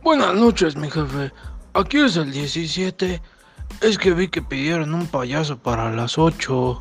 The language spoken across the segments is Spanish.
Buenas noches, mi jefe. Aquí es el 17. Es que vi que pidieron un payaso para las 8.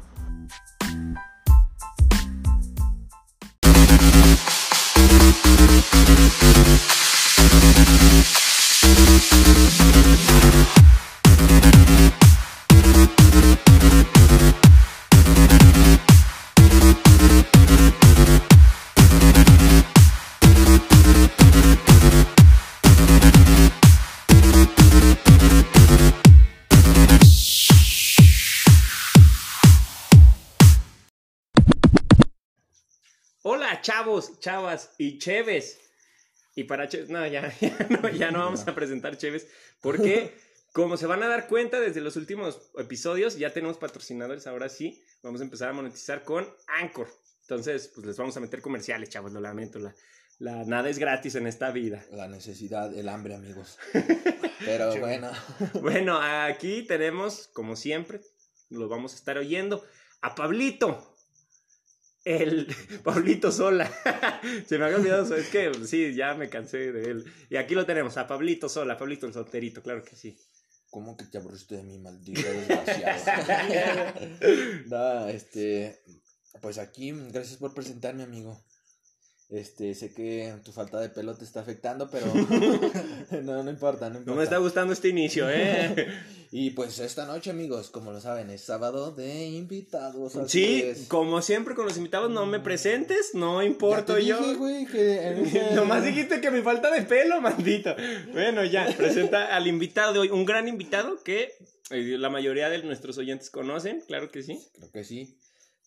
Hola, chavos, chavas y cheves. Y para cheves, no, ya no vamos a presentar cheves. Porque, como se van a dar cuenta desde los últimos episodios, ya tenemos patrocinadores. Ahora sí, vamos a empezar a monetizar con Anchor. Entonces, pues les vamos a meter comerciales, chavos, lo lamento. Nada es gratis en esta vida. La necesidad, el hambre, amigos. Pero bueno. Bueno, aquí tenemos, como siempre, lo vamos a estar oyendo, a Pablito. El Pablito Sola. Se me había olvidado eso. Es que sí, ya me cansé de él. Y aquí lo tenemos, a Pablito Sola, Pablito el solterito, claro que sí. ¿Cómo que te aburriste de mí, maldito desgraciado? No, pues aquí, gracias por presentarme, amigo. Sé que tu falta de pelo te está afectando, pero no importa. No me está gustando este inicio, Y pues esta noche, amigos, como lo saben, es sábado de invitados. Sí, como siempre con los invitados, no me presentes, no importo ya te yo. dije, güey, que Nomás dijiste que mi falta de pelo, maldito. Bueno, ya, presenta al invitado de hoy, un gran invitado que la mayoría de nuestros oyentes conocen, claro que sí. Creo que sí.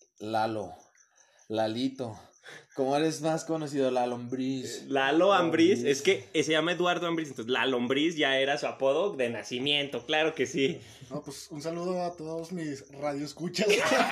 Lalito. ¿Cómo eres más conocido? La Lombriz. Lalo Ambriz, es que se llama Eduardo Ambriz, entonces La Lombriz ya era su apodo de nacimiento, claro que sí. No, pues un saludo a todos mis radioescuchas.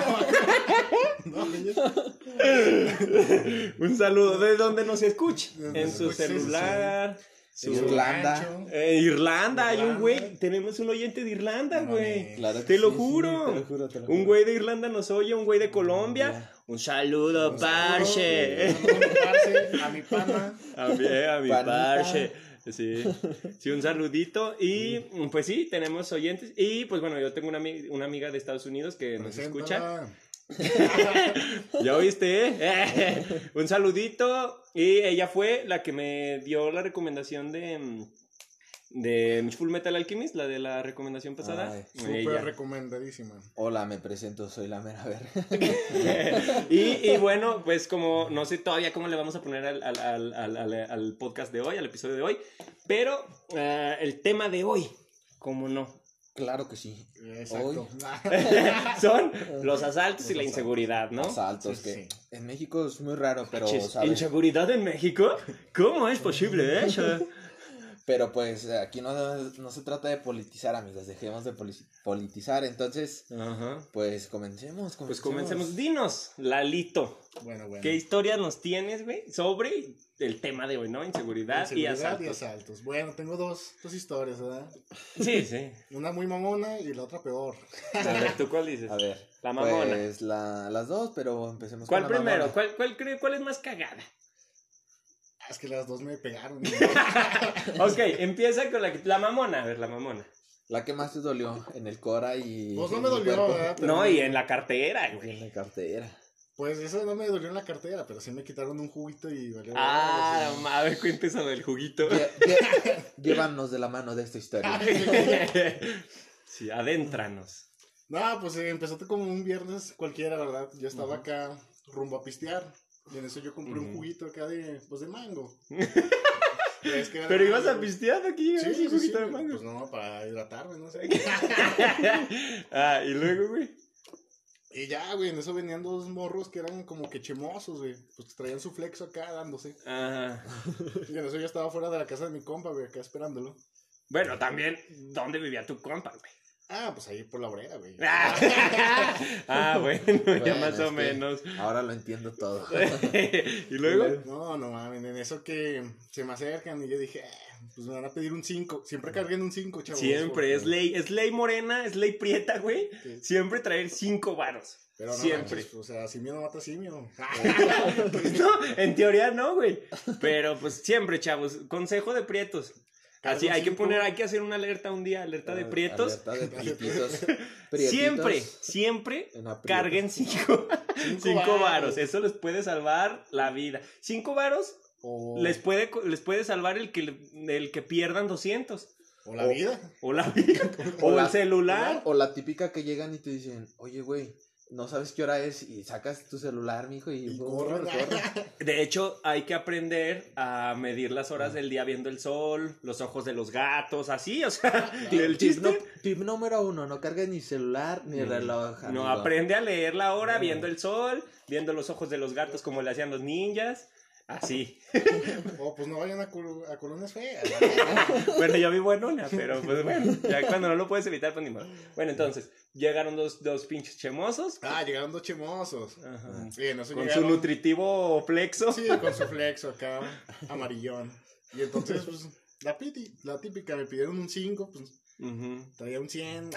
Un saludo de donde nos escuche, en su Pues sí, celular. Irlanda. Irlanda, hay un güey, tenemos un oyente de Irlanda, güey. Claro que Te lo sí, juro. te lo juro. Un güey de Irlanda nos oye, un güey de Colombia. Un saludo, parce. A mi pana. A mi Panita. parce. Sí, un saludito. Y pues sí, tenemos oyentes. Y pues bueno, yo tengo una amiga de Estados Unidos que nos escucha. ¿Ya oíste? Un saludito. Y ella fue la que me dio la recomendación de Full Metal Alchemist, la de la recomendación pasada. Súper recomendadísima. Hola, me presento, soy la mera verga. y bueno, pues como no sé todavía cómo le vamos a poner al podcast de hoy, al episodio de hoy, pero el tema de hoy, ¿cómo no? Claro que sí. Exacto. Son los asaltos y la inseguridad, ¿no? Asaltos, Sí, que sí. en México es muy raro, pero ¿sabes? ¿Inseguridad en México? ¿Cómo es posible eso? Pero pues aquí no se trata de politizar, amigos. Dejemos de politizar. Entonces, Ajá. pues comencemos. Pues comencemos. Dinos, Lalito, Bueno. ¿qué historias nos tienes, güey, sobre el tema de hoy, ¿no? Inseguridad y asaltos. Bueno, tengo dos historias, ¿verdad? Sí, sí. Una muy mamona y la otra peor. A ver, ¿tú cuál dices? A ver. La mamona. Pues las dos, pero empecemos ¿Cuál con la primero? mamona. ¿Cuál es más cagada? Es que las dos me pegaron. Ok, empieza con la mamona. A ver, la mamona. La que más te dolió en el Cora y... Pues no en me el dolió, cuerpo. ¿verdad? Pero No, y en la cartera, Y güey. en la cartera. Pues eso no me dolió en la cartera, pero sí me quitaron un juguito y valió. Ah, a ver, cuéntese eso del juguito. Llévanos de la mano de esta historia. Sí, adéntranos. No, pues empezó como un viernes cualquiera, ¿verdad? Yo estaba acá rumbo a pistear. Y en eso yo compré un juguito acá de mango. Es que Pero ibas a pistear aquí, Sí, un sí, juguito sí. de mango. Pues no, para hidratarme, no sé. Y luego, güey. Y ya, güey, en eso venían dos morros que eran como que chemosos, güey. Pues traían su flexo acá dándose. Ajá. Y en eso yo estaba fuera de la casa de mi compa, güey, acá esperándolo. Bueno, también, ¿dónde vivía tu compa, güey? Ah, pues ahí por la obrera, güey. Bueno, ya más es o que menos. Ahora lo entiendo todo. ¿Y luego? No mames, en eso que se me acercan y yo dije, pues me van a pedir un 5. Siempre carguen un 5, chavos. Siempre, porque- es ley morena, es ley prieta, güey. Sí. Siempre traer 5 varos. Pero no Siempre. manches, o sea, simio no mata simio. No, en teoría no, güey. Pero pues siempre, chavos, consejo de prietos. Así, hay que hacer una alerta un día, alerta de prietos. Alerta de prietitos. Siempre carguen 5 varos. Eso les puede salvar la vida. 5 varos les puede salvar el que pierdan 200. O la vida. O la vida. O el celular. O la típica que llegan y te dicen, oye, güey, no sabes qué hora es y sacas tu celular, mijo, y corre. De hecho, hay que aprender a medir las horas del día viendo el sol, los ojos de los gatos, así, o sea, el chiste. Tip número 1, no cargues ni celular ni reloj. No, aprende a leer la hora viendo el sol, viendo los ojos de los gatos como le hacían los ninjas. Así. Pues no vayan a colonias feas. Bueno, yo vivo en una, pero pues bueno, ya cuando no lo puedes evitar, pues ni modo. Bueno, entonces, llegaron dos pinches chemosos. Llegaron 2 chemosos. Ajá. Bien, eso con llegaron... su nutritivo flexo. Sí, con su flexo acá, amarillón. Y entonces, pues, la típica, me pidieron un 5, pues, traía un 100.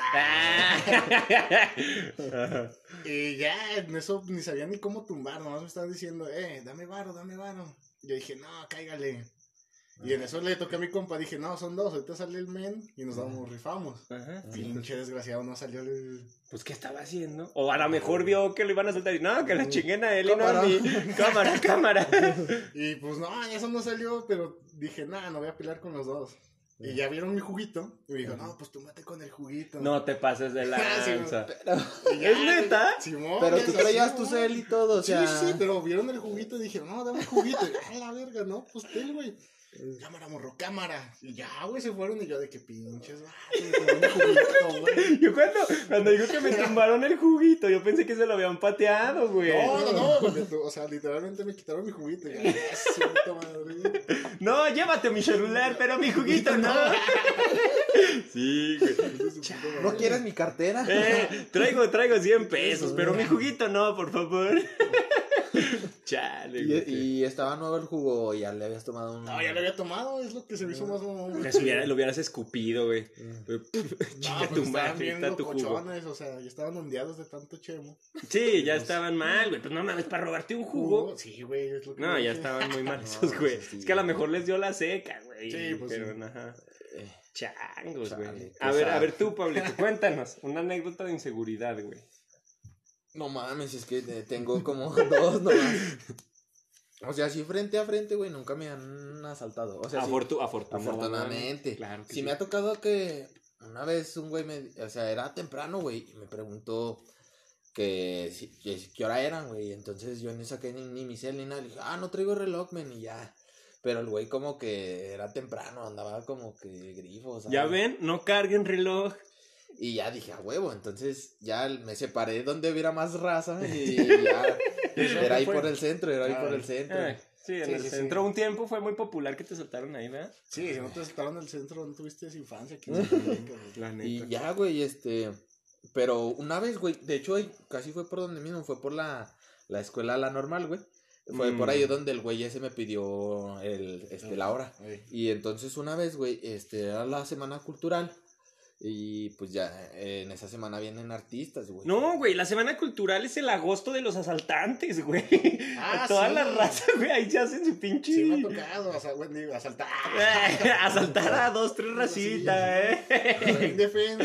Y ya, en eso ni sabía ni cómo tumbar, nomás me estaban diciendo, dame varo. Yo dije, no, cáigale. Y en eso le toqué a mi compa, dije, no, son 2, ahorita sale el men y nos rifamos. Pinche desgraciado, no salió el... Pues, ¿qué estaba haciendo? O a lo mejor vio que lo iban a soltar y no, que la chinguen a él y no a mí. Cámara. Y pues no, eso no salió, pero dije, no voy a pelear con los 2. Y ya vieron mi juguito y me dijo, no, pues túmate con el juguito. No te pases de lanza. ¿Es neta? Simón, pero tú traías tu cel y todo, o sea. Sí, pero vieron el juguito y dije, no, dame el juguito. Y, la verga, no, pues ten, güey. Cámara, morro, cámara. Y ya, güey, se fueron y yo de que pinches, me tomaron el juguito, güey. Yo cuando dijo que me tumbaron el juguito, yo pensé que se lo habían pateado, güey. No, porque o sea, literalmente me quitaron mi juguito. Y ya, madre. No, llévate mi celular, pero mi juguito no. Sí, güey. ¿No quieres mi cartera? Traigo 100 pesos, pero mi juguito no, por favor. Chale, y estaba nuevo el jugo, ya le habías tomado un... No, ya lo había tomado, es lo que se me hizo más... Lo hubieras escupido, güey. Chica, pues estaban bien locochones, o sea, ya estaban ondeados de tanto chemo. Sí, ya estaban mal, güey. Pues no mames, para robarte un jugo. Sí, güey, es lo que... No, ya estaban muy mal esos, güey. Es que a lo mejor les dio la seca, güey. Sí, pues pero, sí. Ajá. Changos, güey. A ver tú, Pablito, cuéntanos una anécdota de inseguridad, güey. No mames, es que tengo como 2 nomás. O sea, sí frente a frente, güey, nunca me han asaltado. O sea, afortunadamente. Claro que sí me ha tocado que una vez un güey o sea, era temprano, güey, y me preguntó que qué hora eran, güey. Entonces yo ni saqué ni mi cel ni nada. Le dije, no traigo reloj, men, y ya. Pero el güey como que era temprano, andaba como que grifos. Ya ven, no carguen reloj. Y ya dije, a huevo, entonces ya me separé donde hubiera más raza y ya era ahí por el centro, Sí, en el centro un tiempo fue muy popular que te saltaron ahí, ¿verdad? Sí, si no te saltaron en el centro, no tuviste esa infancia. La neta. Y ya, güey, pero una vez, güey, de hecho casi fue por donde mismo, fue por la escuela La Normal, güey. Fue por ahí donde el güey ese me pidió la hora. Y entonces una vez, güey, era la semana cultural. Y pues ya en esa semana vienen artistas, güey. No, güey, la semana cultural es el agosto de los asaltantes, güey. Toda sí. la raza, güey, ahí se hacen su pinche. Sí, me ha tocado, asaltar. Asaltar a 2, 3 racitas, Indefenso.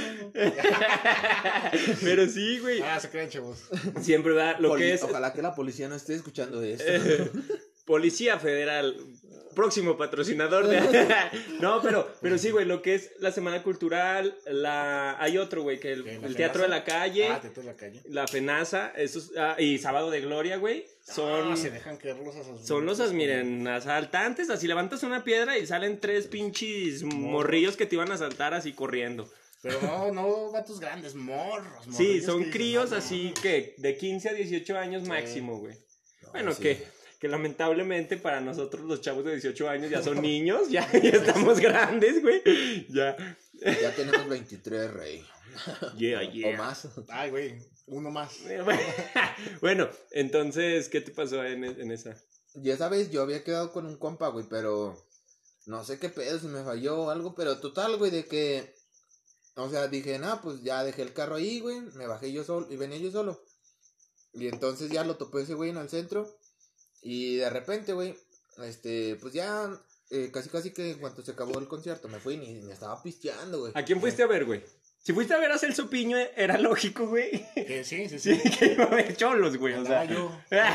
Pero sí, güey. Se creen, chavos. Siempre va lo que es. Ojalá que la policía no esté escuchando de esto. Policía Federal. Próximo patrocinador de... No, pero sí, güey, lo que es la Semana Cultural, hay otro, güey, que el Teatro de la Calle. Teatro de la Calle. La Fenaza, esos, y Sábado de Gloria, güey. Se dejan caer los asaltantes. Son los, miren, asaltantes, así levantas una piedra y salen 3 pinches morrillos que te iban a asaltar así corriendo. Pero no vatos grandes, morros. Sí, son críos así que de 15 a 18 años máximo, güey. Bueno, sí. Que lamentablemente para nosotros los chavos de 18 años ya son niños, ya estamos grandes, güey. Ya tenemos 23, rey. Yeah. O más. Ay, güey, uno más. Bueno, entonces, ¿qué te pasó en esa? Y esa vez yo había quedado con un compa, güey, pero no sé qué pedo, si me falló o algo, pero total, güey, de que, o sea, dije, pues ya dejé el carro ahí, güey, me bajé yo solo y venía yo solo. Y entonces ya lo topé ese güey en el centro. Y de repente, güey, pues ya casi que en cuanto se acabó el concierto me fui y ni estaba pisteando, güey. ¿A quién fuiste a ver, güey? Si fuiste a ver a Celso Piño, era lógico, güey. Sí. Sí, que iba a haber cholos, güey. O sea, yo.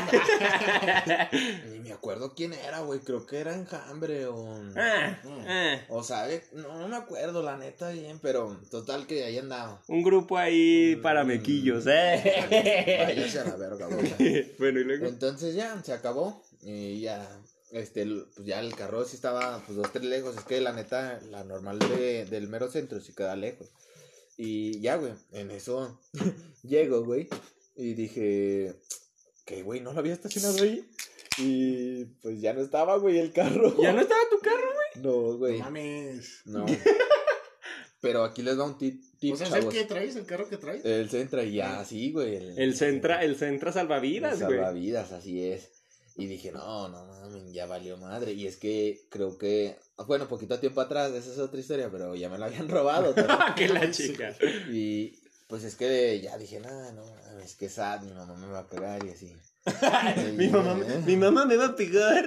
Ni me acuerdo quién era, güey. Creo que era Enjambre o... O sabe, no me acuerdo, la neta, bien, pero total que ahí andaba. Un grupo ahí para mequillos, Váyase a la verga, güey. Bueno, y luego. Entonces ya, se acabó. Y ya, pues ya el carro sí estaba, pues 2-3 lejos. Es que la neta, la normal del mero centro sí queda lejos. Y ya, güey, en eso llego, güey. Y dije, ¿qué, güey? ¿No lo había estacionado ahí? Y pues ya no estaba, güey, el carro. ¿Ya no estaba tu carro, güey? No, güey. No mames. No. Pero aquí les va un tip, O sea, ¿es chavos. el que traes? ¿El carro que traes? El Centra, y ya, sí, güey. El Centra salvavidas, güey. Salvavidas, así es. Y dije, no mames, ya valió madre. Y es que creo que, bueno, poquito tiempo atrás, esa es otra historia, pero ya me la habían robado. Que la chica. Y pues es que ya dije, no mames, que sad, mi mamá me va a pegar y así. mi mamá me va a pegar.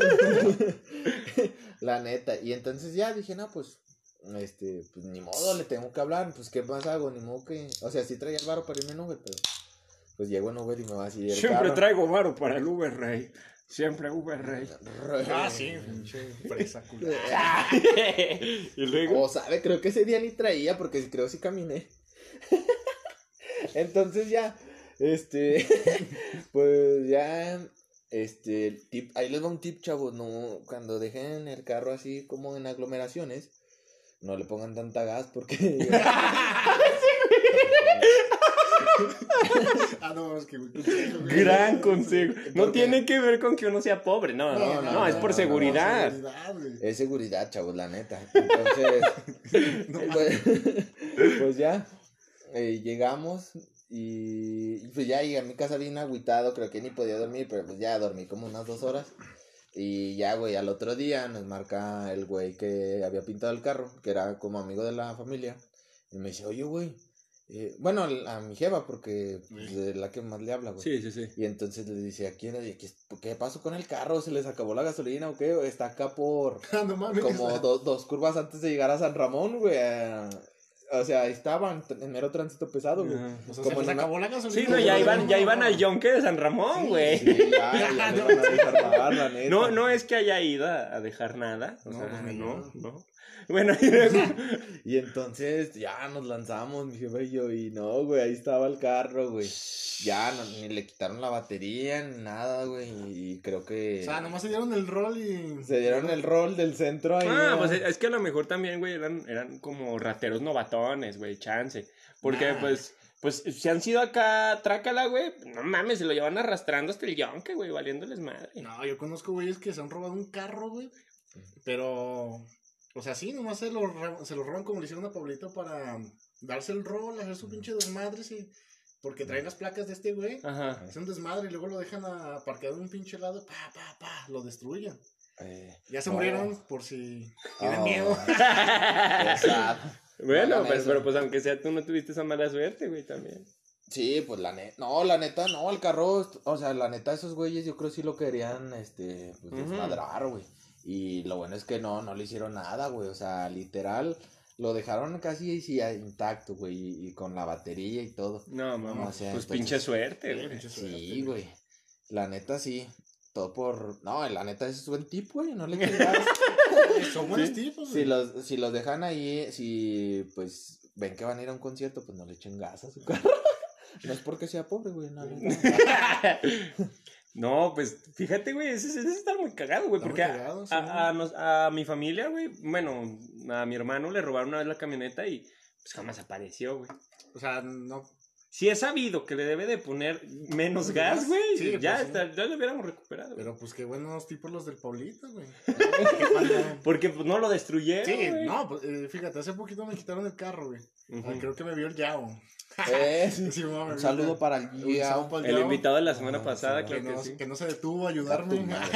La neta. Y entonces ya dije, no, pues ni modo, le tengo que hablar. Pues, ¿qué más hago? Ni modo que, o sea, sí traía el varo para irme en Uber, pero pues llego en Uber y me va a decir el Siempre carro. traigo varo para el Uber, rey. Siempre Uber, rey. Sí, pinche presa culera. Y luego. O sabe, creo que ese día ni traía, porque creo que sí caminé. Entonces ya, pues ya, tip, ahí les va un tip, chavos, no, cuando dejen el carro así como en aglomeraciones, no le pongan tanta gas porque... No, es que Gran consejo. No tiene que ver con que uno sea pobre, no, es por seguridad. Es seguridad, chavos, la neta. Entonces, pues ya, llegamos y pues ya llegué a mi casa bien agüitado, creo que ni podía dormir, pero pues ya dormí como unas 2 horas. Y ya, güey, al otro día nos marca el güey que había pintado el carro, que era como amigo de la familia. Y me dice, oye, güey, bueno, a mi jeva, porque pues, de la que más le habla, güey. Sí. Y entonces le dice, ¿a quién? ¿Qué pasó con el carro? ¿Se les acabó la gasolina o qué? Está acá por No mames. como 2 curvas antes de llegar a San Ramón, güey. O sea, ahí estaban en mero tránsito pesado, güey. O sea, Como se les en una- acabó la gasolina. Sí, no, ya iban al yonque de San Ramón, güey. Sí, ya le van a desarmar, la neta. No es que haya ido a dejar nada. O No, sea, pues, no. Bueno, y luego. Y entonces ya nos lanzamos, mi jefe y yo, y no, güey, ahí estaba el carro, güey. Ya ni le quitaron la batería ni nada, güey. Y creo que O sea, nomás se dieron el rol y... se dieron el rol del centro ahí. Pues es que a lo mejor también, güey, eran como rateros novatones, güey, chance. Porque, pues, si han sido acá, trácala, güey, no mames, se lo llevan arrastrando hasta el yonque, güey, valiéndoles madre. No, yo conozco güeyes que se han robado un carro, güey. Pero... O sea, sí, nomás se lo roban como le hicieron a Pablito para darse el rol, hacer su pinche desmadre, sí. Porque traen las placas de este güey. Ajá. Es un desmadre y luego lo dejan aparcado en un pinche lado. Lo destruyen. Ya se murieron por si tienen miedo. Bueno, pero pues aunque sea tú no tuviste esa mala suerte, güey, también. Sí, pues la neta, no, el carro, o sea, la neta, esos güeyes yo creo sí lo querían, pues desmadrar, güey. Y lo bueno es que no le hicieron nada, güey, o sea, literal, lo dejaron casi intacto, güey, y con la batería y todo. No, mamá, O sea, pues entonces, pinche suerte, güey. Sí, güey, la neta sí, todo por, no, la neta es buen tip, güey, no le quieras. Son buenos tipos, güey. Si los dejan ahí, si, pues, ven que van a ir a un concierto, pues no le echen gas a su carro. No es porque sea pobre, güey, no. No, pues, fíjate, güey, ese está muy cagado, güey, Está porque muy cagado, sí, a mi familia, güey, bueno, a mi hermano le robaron una vez la camioneta y pues jamás apareció, güey. O sea, no... Si es sabido que le debe de poner menos gas, güey, Sí, ya pues, lo hubiéramos recuperado. Güey. Pero pues qué buenos tipos los del Paulito, güey. Porque pues no lo destruyeron, Sí, güey. no, pues, fíjate, hace poquito me quitaron el carro, güey. Ujú. Creo que me vio el Yao. Sí. Sí, mamá, Un saludo para el Un saludo Yao. para El Yao. invitado de la semana Ah, pasada, sí, claro Que que no, sí. que no se detuvo a ayudarme.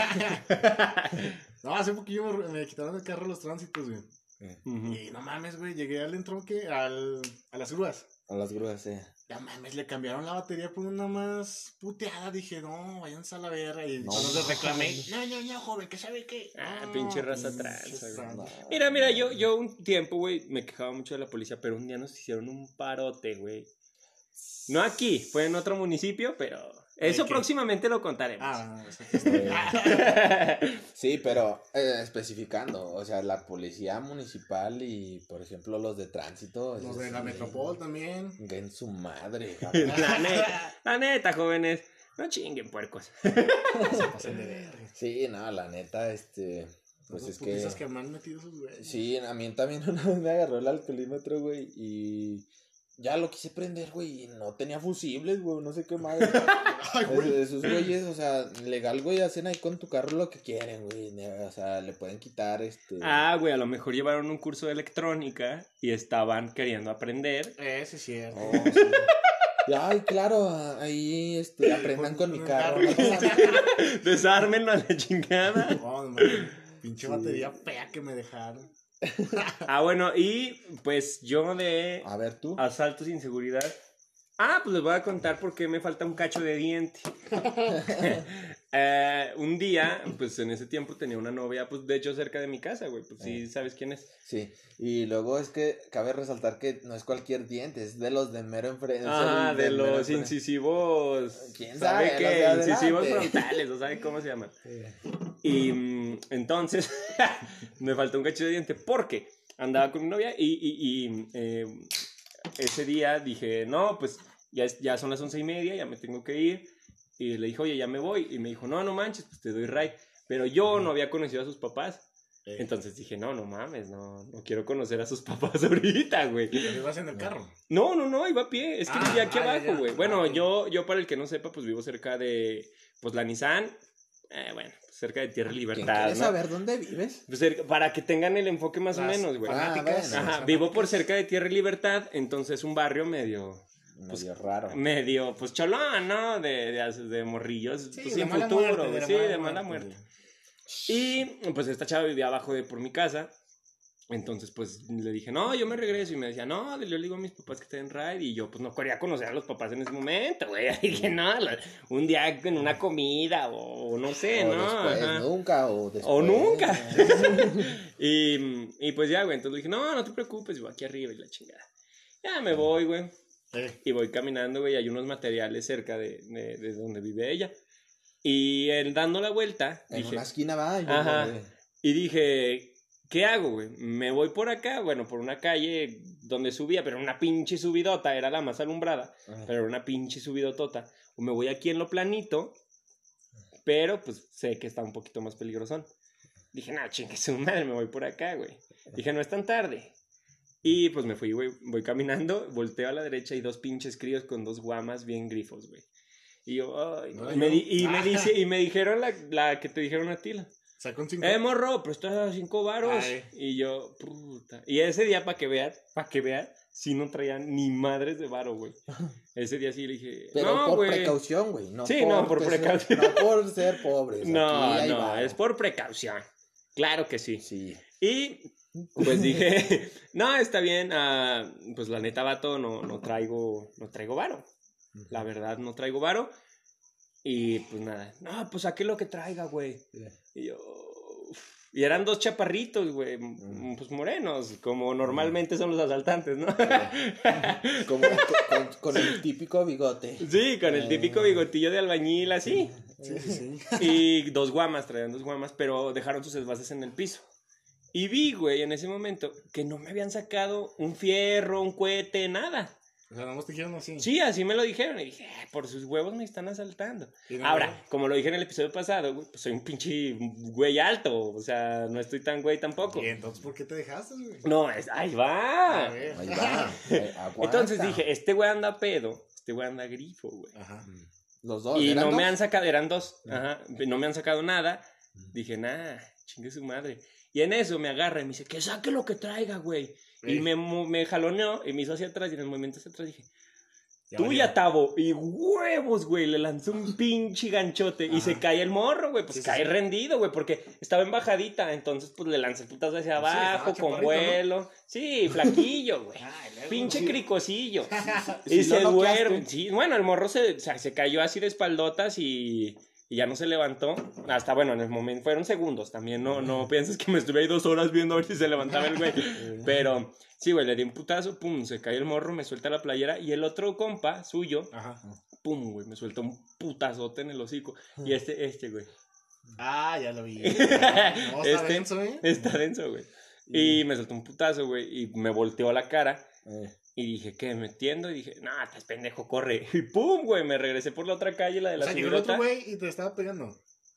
No, hace poquillo me quitaron el carro en los tránsitos, güey. Ujú. Y no mames, güey, llegué al entronque, a las grúas. A las grúas, Ya mames, le cambiaron la batería por una más puteada. Dije, no, váyanse a la verga. Y No, cuando les reclamé, no, joven, ¿qué sabe qué? Ah, No, pinche raza pinche tranza, güey. santo. Mira, yo un tiempo, güey, me quejaba mucho de la policía, pero un día nos hicieron un parote, güey. No aquí, fue en otro municipio, pero eso ¿De qué? próximamente lo contaremos. Sí, pero especificando, o sea, la policía municipal y, por ejemplo, los de tránsito. Los de la Metropol también. En su madre, La neta, jóvenes, no chinguen puercos. Se pasan de verga. Sí, no, la neta, pues Esos es que... putizas que me han metido esos güeyes. Sí, a mí también una vez me agarró el alcoholímetro, güey, y ya lo quise prender, güey, y no tenía fusibles, güey, no sé qué madre. Ay, güey. Esos güeyes, o sea, legal, güey, hacen ahí con tu carro lo que quieren, güey, o sea, le pueden quitar, Ah, güey, a lo mejor llevaron un curso de electrónica y estaban queriendo aprender. Sí, es cierto. Oh, sí. Ay, claro, ahí, aprendan con mi carro. ¿No? Desármenlo a la chingada. No, no, pinche batería fea que me dejaron. Ah, bueno, y pues yo de A ver, tú. asaltos sin seguridad. Ah, pues les voy a contar por qué me falta un cacho de diente. Un día, pues en ese tiempo tenía una novia, pues de hecho cerca de mi casa, güey. Pues sí, ¿sabes quién es? Sí, y luego es que cabe resaltar que no es cualquier diente, es de los de mero enfrente. Ah, de del mero los enfrente. incisivos. ¿Quién ¿Sabe sabe? qué? Los de adelante. Incisivos frontales, ¿o sabe cómo se llaman? Y entonces me faltó un cacho de diente porque andaba con mi novia y ese día dije, no, pues ya son las 11:30, ya me tengo que ir. Y le dije, oye, ya me voy. Y me dijo, no manches, pues te doy ride. Pero yo no había conocido a sus papás. Entonces dije, no mames, no quiero conocer a sus papás ahorita, güey. ¿Pero ibas en el carro? No, iba a pie. Es que vivía aquí abajo, ya. güey. Bueno, yo para el que no sepa, pues vivo cerca de, pues la Nissan. Bueno, pues cerca de Tierra ¿Quién Libertad, quiere ¿no? saber dónde vives? Pues para que tengan el enfoque más o menos, güey. fanáticas. bueno. Ajá, vivo por cerca de Tierra y Libertad, entonces un barrio medio, Medio raro. pues cholón, ¿no? De morrillos, Sí, pues de sin mala futuro, muerte, güey. de Sí, mala de mala muerte. muerte. Y pues esta chava vivía abajo por mi casa. Entonces, pues le dije, no, yo me regreso. Y me decía, no, yo le digo a mis papás que estén en ride. Y yo, pues no quería conocer a los papás en ese momento, güey. Dije, no, un día en una comida o no sé, O ¿no? después, Ajá. nunca, o después. O nunca. y pues ya, güey. Entonces le dije, no te preocupes, yo aquí arriba y la chingada. Ya me voy, güey. Y voy caminando, güey. Hay unos materiales cerca de donde vive ella. Y él dando la vuelta. En dije, una esquina va. ajá. Y dije, ¿qué hago, güey? Me voy por acá, bueno, por una calle donde subía, pero una pinche subidota, era la más alumbrada, pero era una pinche subidotota. O me voy aquí en lo planito, pero pues sé que está un poquito más peligrosón. Dije, no, chingue su madre, me voy por acá, güey. Dije, no es tan tarde. Y pues me fui, güey, voy caminando, volteo a la derecha y dos pinches críos con dos guamas bien grifos, güey. Y yo, ay, no. Me dijeron la que te dijeron a ti, Sacó un 5. morro, pero esto es 5 varos. Ay. Y yo, puta. Y ese día, para que vean, sí no traían ni madres de varo, güey. Ese día sí le dije, Pero no, por güey. precaución, güey. No Sí, no, por precaución. No por ser pobres. No, es por precaución. Claro que sí. Sí. Y pues dije, no, está bien. Pues la neta, vato, no traigo varo. La verdad, no traigo varo. Y pues nada, no, pues saqué lo que traiga, güey. Y yo, y eran dos chaparritos, güey, pues morenos, como normalmente son los asaltantes, ¿no? Como con el típico bigote. Sí, con el típico bigotillo de albañil, así. Sí. Y traían dos guamas, pero dejaron sus esbases en el piso. Y vi, güey, en ese momento, que no me habían sacado un fierro, un cohete, nada. O sea, nomás te dijeron así. Sí, así me lo dijeron. Y dije, por sus huevos me están asaltando. No, ahora, como lo dije en el episodio pasado, güey, pues soy un pinche güey alto. O sea, no estoy tan güey tampoco. ¿Y entonces por qué te dejaste, güey? No, ahí va. A ver. Ahí va. Aguanta. Entonces dije, este güey anda pedo, este güey anda grifo, güey. Ajá. Los dos. Y ¿eran no dos? me han sacado, eran dos. Ajá, no me han sacado nada. Dije, nah, chingue su madre. Y en eso me agarra y me dice, que saque lo que traiga, güey. Y me jaloneó y me hizo hacia atrás. Y en el movimiento hacia atrás dije, Tuya, Tavo. Y huevos, güey. Le lanzó un pinche ganchote. Y se cae el morro, güey. Pues cae rendido, güey. Porque estaba en bajadita. Entonces, pues le lanzó el putazo hacia abajo, con vuelo. ¿No? Sí, flaquillo, güey. Pinche cricosillo. Y se duerme. Sí, bueno, el morro se cayó así de espaldotas y ya no se levantó. Hasta, bueno, en el momento fueron segundos. También no pienses que me estuve ahí 2 horas viendo a ver si se levantaba el güey. Pero sí, güey, le di un putazo, pum, se cae el morro, me suelta la playera. Y el otro compa suyo, pum, güey, me suelta un putazote en el hocico. Y este, güey. Ah, ya lo vi. No, está denso, ¿eh? Está denso, güey. Y me soltó un putazo, güey, y me volteó la cara. Y dije, ¿qué? ¿Me tiendo? Y dije, no, estás pendejo, corre. Y pum, güey, me regresé por la otra calle, la de la llegó el otro güey y te estaba pegando.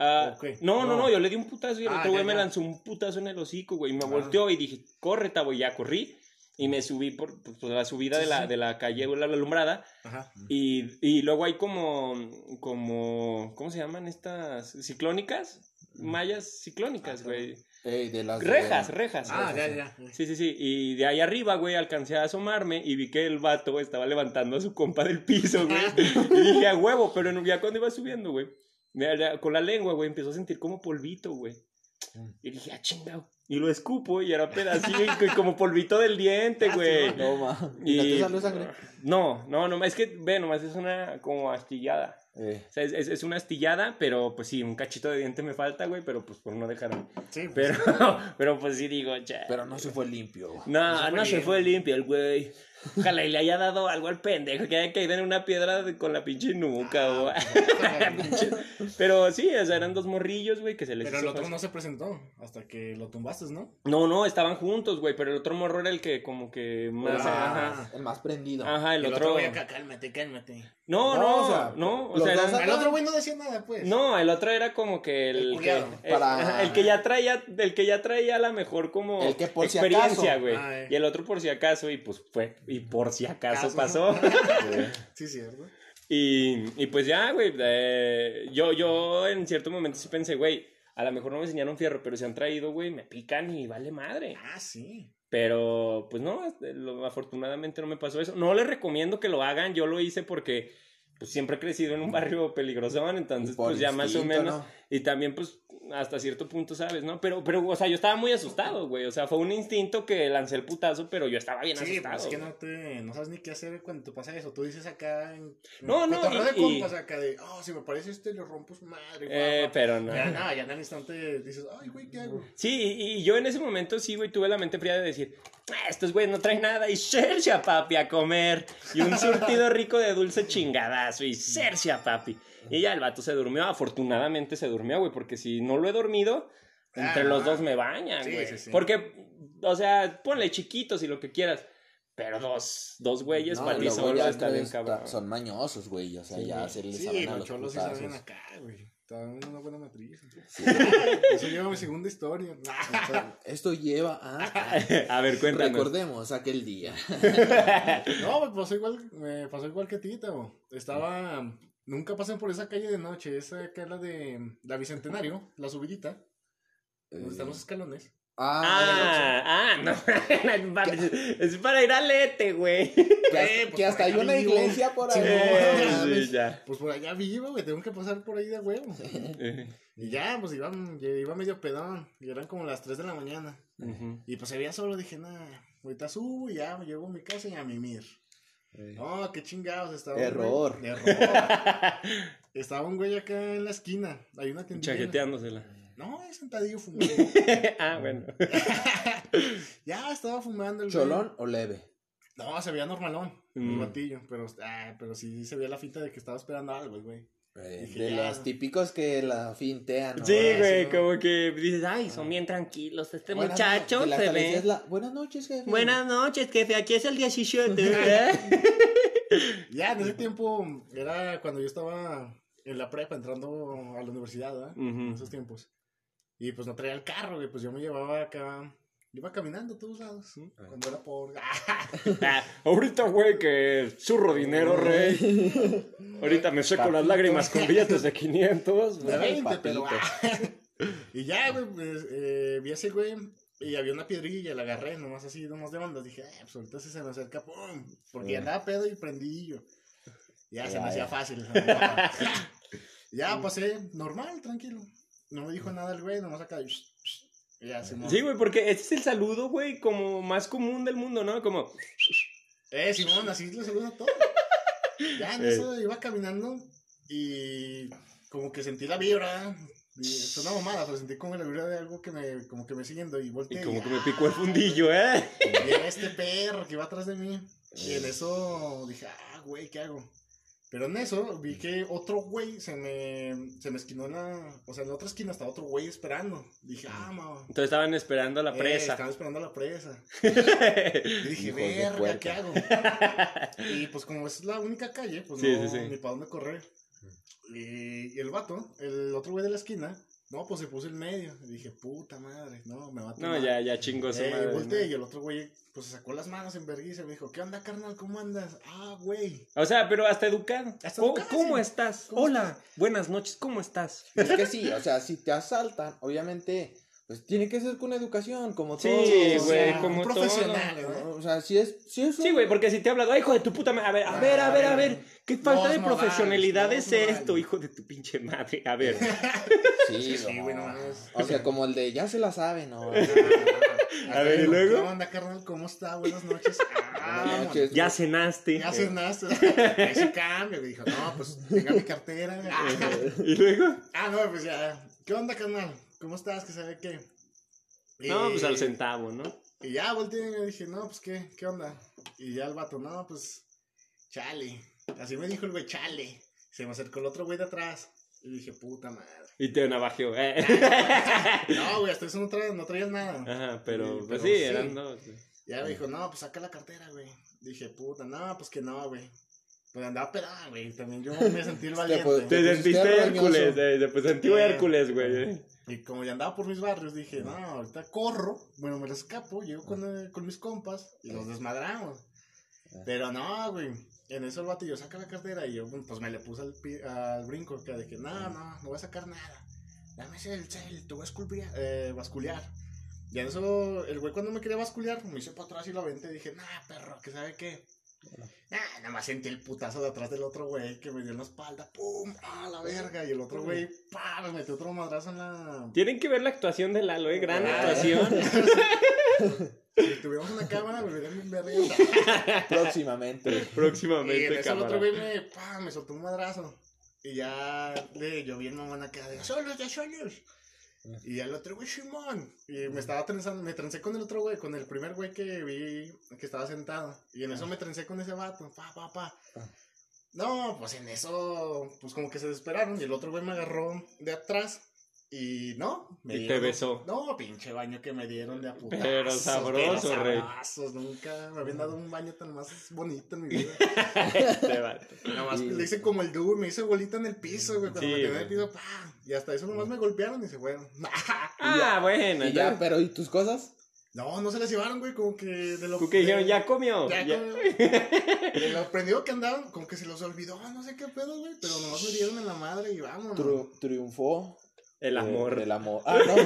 No, yo le di un putazo y el otro güey me lanzó un putazo en el hocico, güey. Y me volteó y dije, corre, Tavo, y ya corrí. Y me subí por la subida de la calle, la alumbrada. Ajá. Y luego hay como, ¿cómo se llaman estas? ¿Ciclónicas? Mallas ciclónicas, güey. De las rejas. Ya. Sí. Y de ahí arriba, güey, alcancé a asomarme y vi que el vato estaba levantando a su compa del piso, güey. Y dije, a huevo, pero ya cuando iba subiendo, güey, con la lengua, güey, empezó a sentir como polvito, güey. Y dije, chingado. Y lo escupo y era pedacito como polvito del diente, güey. No, ma. ¿Y te salió sangre? No, es que, ve, nomás es una como astillada. O sea, es una astillada, pero pues sí, un cachito de diente me falta, güey, pero pues por no dejar. Sí, pues, pero pues sí digo, ya. Pero no se fue limpio. No se fue limpio el güey. Ojalá y le haya dado algo al pendejo, que haya caído en una piedra con la pinche nuca, güey. Pero sí, o sea, eran 2 morrillos, güey, que se les Pero el otro no se presentó hasta que lo tumbaste, ¿no? No, estaban juntos, güey, pero el otro morro era el que como que más... el más prendido. Ajá, el otro... güey acá, cálmate. No, o sea, el otro güey no decía nada, pues. No, el otro era como que el que ya traía a la mejor como el que por experiencia, si güey. Y el otro por si acaso, y pues fue, y por si acaso pasó. Sí, cierto. Y pues ya, güey, yo en cierto momento sí pensé, güey, a lo mejor no me enseñaron fierro, pero se han traído, güey, me pican y vale madre. Sí. Pero, pues no, afortunadamente no me pasó eso. No les recomiendo que lo hagan, yo lo hice porque pues siempre he crecido en un barrio peligrosón, entonces pues ya más o menos, ¿no? Y también pues hasta cierto punto, ¿sabes? ¿No? Pero, o sea, yo estaba muy asustado, güey, o sea, fue un instinto que lancé el putazo, pero yo estaba bien asustado. Sí, pues es que no sabes ni qué hacer cuando te pasa eso, tú dices acá no, de compas acá de, si me parece le rompo su madre, pero no. Ya en el instante dices, ay, güey, ¿qué hago? Sí, y yo en ese momento sí, güey, tuve la mente fría de decir, estos güeyes no traen nada, y Sercia, papi, a comer, y un surtido rico de dulce chingadazo, y Sercia, papi. Y ya el vato se durmió, afortunadamente se durmió, güey, porque si no lo he dormido, entre los dos me bañan, güey. Sí. Porque, o sea, ponle chiquitos y lo que quieras, pero dos güeyes para ti solo está bien cabrón. Son mañosos, güey, o sea, ya se les saben a los cholos sí saben acá, güey. Estaban una buena matriz. Sí. Eso lleva mi segunda historia. Esto lleva a ver, cuéntanos. Recordemos aquel día. No, me pasó igual que a ti, Tavo. Nunca pasen por esa calle de noche. Esa que es la de la Bicentenario, la subidita. Donde están los escalones. No. Es para ir al Lete, güey. Que hasta hay una iglesia por ahí. Sí, ya. Pues por allá vivo, güey. Tengo que pasar por ahí de huevo. Y ya, pues iba medio pedón. Y eran como las 3 de la mañana. Y pues se veía solo. Dije, ahorita subo y ya me llevo a mi casa y a mimir. No, qué chingados estaba. Error. Estaba un güey acá en la esquina. Hay una tiendita. Chaqueteándosela. No, sentadillo fumando. Bueno. Ya estaba fumando el ¿Cholón o leve? No, se veía normalón. Un batillo. Pero sí se veía la finta de que estaba esperando algo, güey. De los típicos que la fintean, ¿no? Sí, güey, ¿no? Como que dices, son bien tranquilos. Muchacho se ve. Buenas noches, jefe. Buenas noches, jefe. Aquí es el 17. Ya, en ese tiempo era cuando yo estaba en la prepa entrando a la universidad, ¿verdad? En esos tiempos. Y pues no traía el carro, güey. Pues yo me llevaba acá. Iba caminando a todos lados, ¿sí? Cuando era pobre. Ahorita, güey, que zurro dinero, rey. Ahorita me seco las lágrimas con billetes de 500. De 20, pero... Y ya, güey, pues, vi a ese güey y había una piedrilla, la agarré, nomás de ondas. Dije, pues ahorita si se me acerca, pum. Porque andaba pedo y prendidillo. Ya se me hacía fácil. Ya pasé normal, tranquilo. No me dijo nada el güey, nomás acá. Ya, Simón. Sí, güey, porque ese es el saludo, güey, como más común del mundo, ¿no? Como... Simón, así le saluda a todos. Ya en eso iba caminando y como que sentí la vibra. Es una mamada, pero sentí como la vibra de algo que como que me siguiendo y volteé. Y como que me picó el fundillo, Y era este perro que iba atrás de mí. Y en eso dije, güey, ¿qué hago? Pero en eso vi que otro güey se me esquinó en la otra esquina estaba otro güey esperando. Dije, mamá. Entonces estaban esperando a la presa. Estaban esperando a la presa. Y dije, verga, ¿qué hago? Y pues como es la única calle, pues ni para dónde correr. Y el vato, el otro güey de la esquina, no, pues se puso en medio. Y dije, puta madre, no, me va a tomar. No, ya chingó su madre. Volteé, y el otro güey, pues se sacó las manos en vergüenza y me dijo, ¿qué onda, carnal? ¿Cómo andas? Güey. O sea, pero hasta educado. ¿Cómo sí. estás? Hola, buenas noches, ¿cómo estás? Es que sí, o sea, si te asaltan, obviamente, pues tiene que ser con educación, como todo. Sí, güey, como como profesional, todo. O sea, si es Sí, güey, porque si te hablas, hijo de tu puta madre, a ver, ¿qué falta de profesionalidad es esto, hijo de tu pinche madre? A ver. Sí, güey, no mames. O sea, como el de ya se la sabe, ¿no? A ver, ¿y luego? ¿Qué onda, carnal? ¿Cómo está? Buenas noches. Buenas noches. Ya cenaste. Ya cenaste. Ese cambio. Me dijo, no, pues tenga mi cartera. ¿Y luego? No, pues ya. ¿Qué onda, carnal? ¿Cómo estás? ¿Qué sabe qué? No, pues al centavo, ¿no? Y ya volteé y me dije, no, pues ¿qué onda? Y ya el vato, no, pues chale. Así me dijo el güey, chale. Se me acercó el otro güey de atrás. Y dije, puta madre. Y te navajeó, No, güey, hasta eso no traías nada. Ajá, pero pues pero sí, eran dos. Ya me dijo, no, pues saca la cartera, güey. Dije, puta, no, pues que no, güey. Pues andaba pedada, güey. También yo me sentí el valiente. Te sentiste Hércules, pues sentí Hércules, güey. Y como ya andaba por mis barrios, dije, no, ahorita corro, bueno, me lo escapo, llego con mis compas y los desmadramos. Pero no, güey. En eso el batillo saca la cartera y yo, pues me le puse al brinco, que de que, no voy a sacar nada. Dame el cel, te voy a basculear. Y en eso, el güey cuando me quería basculear, me hice para atrás y lo aventé. Dije, perro, ¿qué sabe qué? Nada más sentí el putazo de atrás del otro güey que me dio en la espalda. ¡Pum! La verga! Y el otro güey, me metió otro madrazo en la... Tienen que ver la actuación de Lalo, gran actuación. Si tuviéramos una cámara, me verían bien verga. Próximamente. Y en eso el otro güey me soltó un madrazo. Y ya yo vi en mamá acá de solos. Y ya el otro güey, Simón. Y me trencé con el otro güey, con el primer güey que vi que estaba sentado. Y en eso me trencé con ese vato. No, pues en eso, pues como que se desesperaron. Y el otro güey me agarró de atrás. Y te besó. No, pinche baño que me dieron de a putazos. Pero sabroso, rey. Nunca me habían dado un baño tan más bonito en mi vida. Nada más le hice como el dúo, me hice bolita en el piso, güey. Cuando me quedé en el piso, y hasta eso nomás me golpearon y se fueron. Bueno. Y ya, pero ¿y tus cosas? No se las llevaron, güey, como que de lo que dijeron, ya comió. De lo prendido que andaban, como que se los olvidó, no sé qué pedo, güey. Pero nomás me dieron en la madre y vámonos. Triunfó. El amor. No.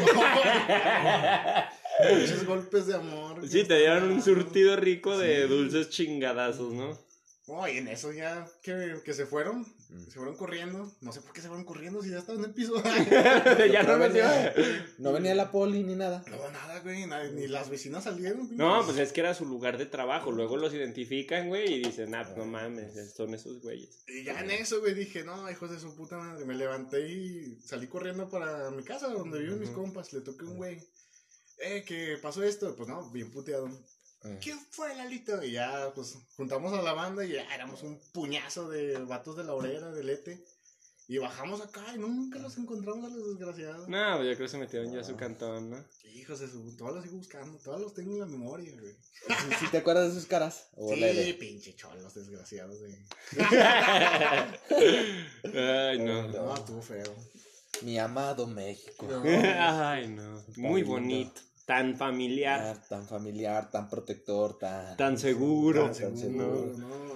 Muchos golpes de amor. Sí, te dieron un surtido rico de dulces chingadazos, ¿no? Y en eso ya que se fueron corriendo. No sé por qué se fueron corriendo si ya estaban en el piso. Ya no venía la poli ni nada. No, nada, güey, ni las vecinas salieron. No, pues es que era su lugar de trabajo. Luego los identifican, güey, y dicen, no mames, son esos güeyes. Y ya en eso, güey, dije, no, hijos de su puta madre. Me levanté y salí corriendo para mi casa, donde viven mis compas. Le toqué a un güey. ¿Qué pasó esto? Pues no, bien puteado. ¿Quién fue, Lalito? Y ya, pues, juntamos a la banda y ya éramos un puñazo de vatos de la obrera, del ETE. Y bajamos acá y nunca los encontramos a los desgraciados. No, yo creo que se metieron ya a su cantón, ¿no? Hijos de su... Todos los sigo buscando, todos los tengo en la memoria, güey. ¿Sí te acuerdas de sus caras? Sí, pinche cholos desgraciados, güey. Ay, no. No, estuvo feo. Mi amado México. Ay, no. Muy bonito. Tan familiar. Tan familiar, tan protector, tan seguro. Tan seguro. No.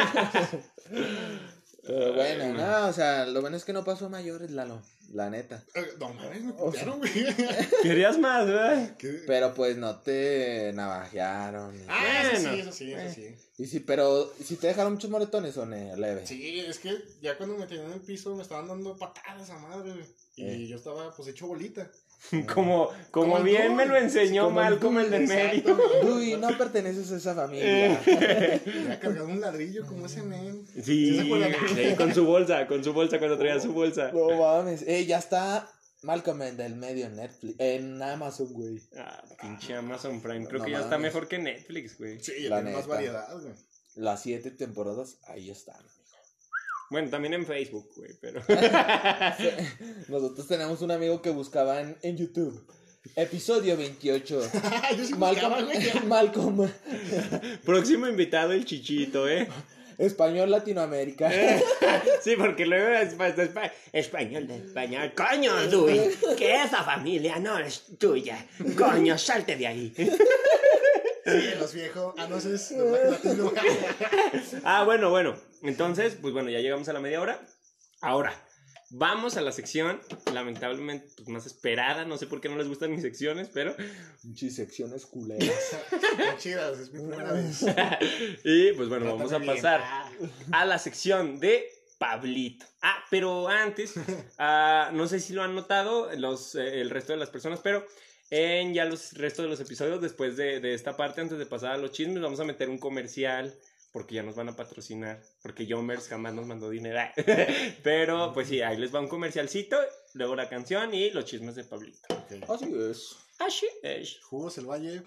Pero bueno, no, o sea, lo bueno es que no pasó a mayores, Lalo, la neta. No mames, me putearon, güey. Querías más, ¿verdad? Pero pues no te navajearon. Bueno. Eso sí. Y sí, pero si te dejaron muchos moretones o leve. Sí, es que ya cuando me tenían en el piso me estaban dando patadas a madre, güey. Y yo estaba pues hecho bolita. Como Como bien tú, me lo enseñó como el Malcolm el del medio. Uy, no perteneces a esa familia. Ya cargado un ladrillo como ese men. Sí, ¿Se acuerdan? sí, con su bolsa cuando traía su bolsa. No mames. Ya está Malcolm el del medio en Netflix. En Amazon, güey. Ah, pinche Amazon Prime. Creo No que ya está mames. mejor que Netflix, güey. Sí, ya La tiene más neta. variedad, güey. Las 7 temporadas, ahí están, amigo. Bueno, también en Facebook, güey, pero... Nosotros tenemos un amigo que buscaba en YouTube. Episodio 28. Yo sí buscaba, güey. Malcolm. Próximo invitado, el Chichito, ¿eh? Español Latinoamérica. Sí, porque luego español de español. Coño, Dui, que esa familia no es tuya. Coño, salte de ahí. Sí, los viejos. No sé, es doblaje latino. Ah, bueno. Entonces, pues bueno, ya llegamos a la media hora. Ahora, vamos a la sección, lamentablemente, pues, más esperada. No sé por qué no les gustan mis secciones, pero... Muchas secciones culeras. Qué chidas, es mi primera vez. Y pues bueno, vamos a Trátame bien. pasar a la sección de Pablito. Pero antes, no sé si lo han notado el resto de las personas, pero en ya los restos de los episodios, después de esta parte, antes de pasar a los chismes, vamos a meter un comercial, porque ya nos van a patrocinar, porque Yomers jamás nos mandó dinero. Pero pues sí, ahí les va un comercialcito, luego la canción y los chismes de Pablito. Okay. Así es. Así es. Jugos el Valle.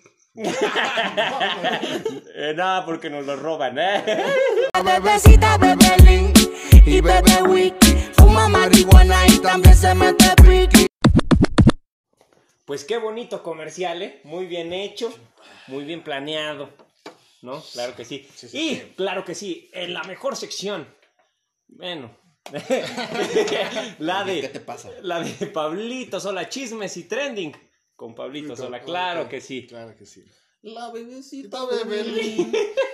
Nada, porque nos lo roban, Bebecita, bebé Lin y bebé Wiki. Fuma marihuana y también se mete piqui. Pues qué bonito comercial, ¿eh? Muy bien hecho, muy bien planeado, ¿no? Claro que sí. Y, claro que sí, en la mejor sección, bueno, ¿Qué te pasa? la de Pablito Sola, chismes y trending, con Pablito Sola, claro que sí. Claro que sí. La bebecita bebé Lin.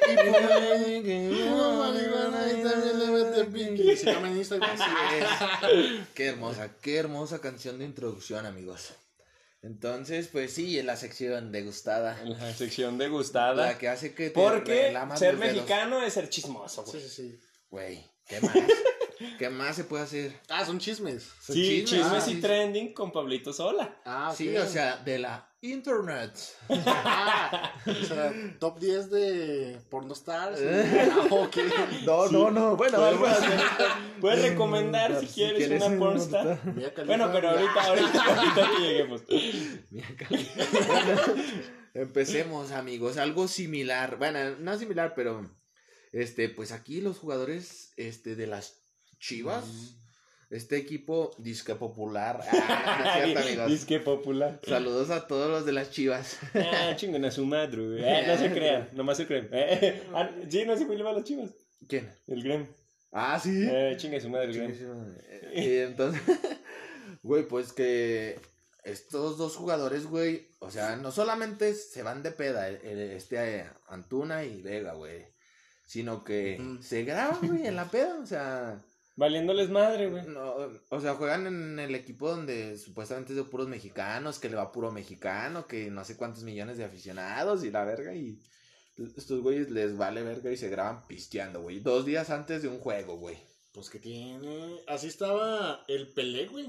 Fuma marihuana y también le mete piqui. Se llama en Instagram. Qué hermosa canción de introducción, amigos. Entonces, pues sí, en la sección degustada. En la sección degustada. La que hace que te Porque relamas ser los dedos. mexicano es ser chismoso, güey. Sí. Güey, ¿qué más? ¿Qué más se puede hacer? Son chismes. Sí, chismes y sí. trending con Pablito Sola. Sí, o sea, de la internet. O sea, top 10 de pornostars. Ok. No. Bueno, algo así. Puedes recomendar si quieres una pornstar. Mia Khalifa. Bueno, pero ahorita que lleguemos. Bueno, empecemos, amigos. Algo similar. Bueno, no similar, pero pues aquí los jugadores de las Chivas, este equipo disque popular. No es cierto, amigos. Disque popular. Saludos a todos los de las Chivas. Chingan a su madre, güey. No se crean, nomás se creen. Sí, no se le va a las Chivas. ¿Quién? El Grem. Ah, sí. Chinga su madre, el Grem. Y entonces, güey, pues que estos dos jugadores, güey, o sea, no solamente se van de peda, Antuna y Vega, güey, sino que se graban, güey, en la peda, o sea, Valiéndoles madre, güey. no, o sea, juegan en el equipo donde supuestamente es de puros mexicanos, que le va puro mexicano, que no sé cuántos millones de aficionados y la verga, y estos güeyes les vale verga y se graban pisteando, güey, 2 días antes de un juego, güey. Pues que tiene. Así estaba el Pelé, güey.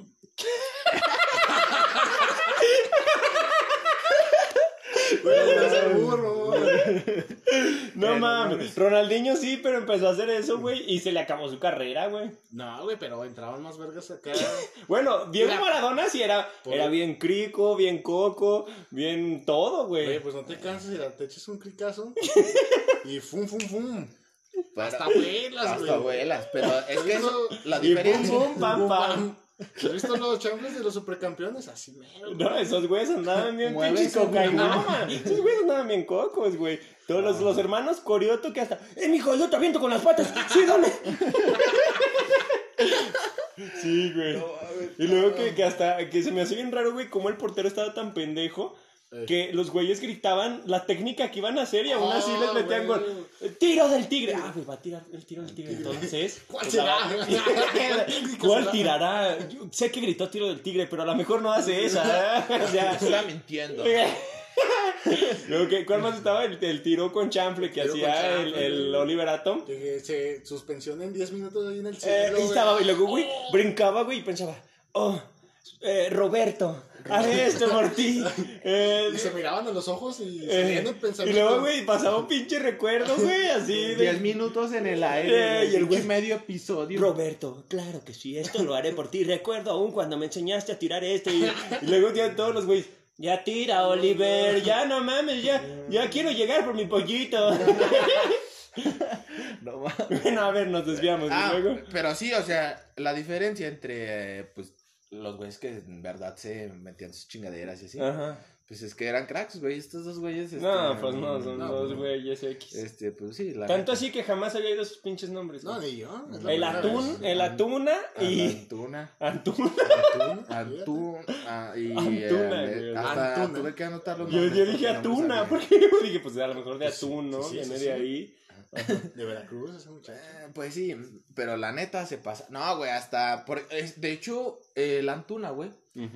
No mames. Ronaldinho sí, pero empezó a hacer eso, güey, y se le acabó su carrera, güey. No, güey, pero entraban más vergas acá. Bueno, Diego Mira. Maradona sí era bien crico, bien coco, bien todo, Oye, güey. pues no te canses y te eches un clicazo. Y fum. Pero- Hasta vuelas, güey. Hasta abuelas, pero es que Eso- la Y diferencia. pum, pum, pam, pam. ¿Has visto los chanclas de los supercampeones? Así mero. No, esos güeyes andaban bien Mueve pinches su cocaína. Esos güeyes andaban bien cocos, güey. Todos los hermanos Corioto que hasta... mijo, yo te aviento con las patas. Sí, dale. Sí, güey. Y luego que hasta... Que se me hace bien raro, güey, cómo el portero estaba tan pendejo... Que los güeyes gritaban la técnica que iban a hacer y aún así les metían güey. gol. ¡Tiro del tigre! Ah, güey, va a tirar el tiro del tigre. Entonces... ¿Cuál o sea, será? ¿Cuál tirará? Yo sé que gritó tiro del tigre, pero a lo mejor no hace esa. O sea, Está mintiendo. ¿Cuál más estaba? El tiro con chanfle que hacía el Oliver Atom. Que se suspensión en 10 minutos ahí en el cielo. Y luego, güey, brincaba, güey, y pensaba, Roberto, haré esto por ti. Y se miraban a los ojos y salían el Y pensamiento. luego, güey, pasaba un pinche recuerdo, güey, así de... 10 minutos en el aire. Y el güey medio episodio. Roberto, claro que sí, esto lo haré por ti. Recuerdo aún cuando me enseñaste a tirar esto. Y luego ya todos los güeyes, ya tira, Oliver, ya no mames, ya quiero llegar por mi pollito. No mames. Bueno, a ver, nos desviamos. ¿Y luego? Pero sí, o sea, la diferencia entre, pues, los güeyes que en verdad se metían sus chingaderas y así. Ajá. Pues es que eran cracks, güey, estos dos güeyes. No, pues no, son dos güeyes X. Pues sí. Tanto así que jamás había oído sus pinches nombres. No, güey. ni yo. El atún, el atuna y... Antuna. Antuna. Y Antuna, güey. hasta Antuna. tuve que anotar los Yo nombres dije porque no me atuna, sabía. porque yo dije, pues a lo mejor de atún, ¿no? sí, Viene sí. de ahí. De Veracruz, ese muchacho. Pues sí, pero la neta se pasa. No, güey, de hecho, el Antuna, güey,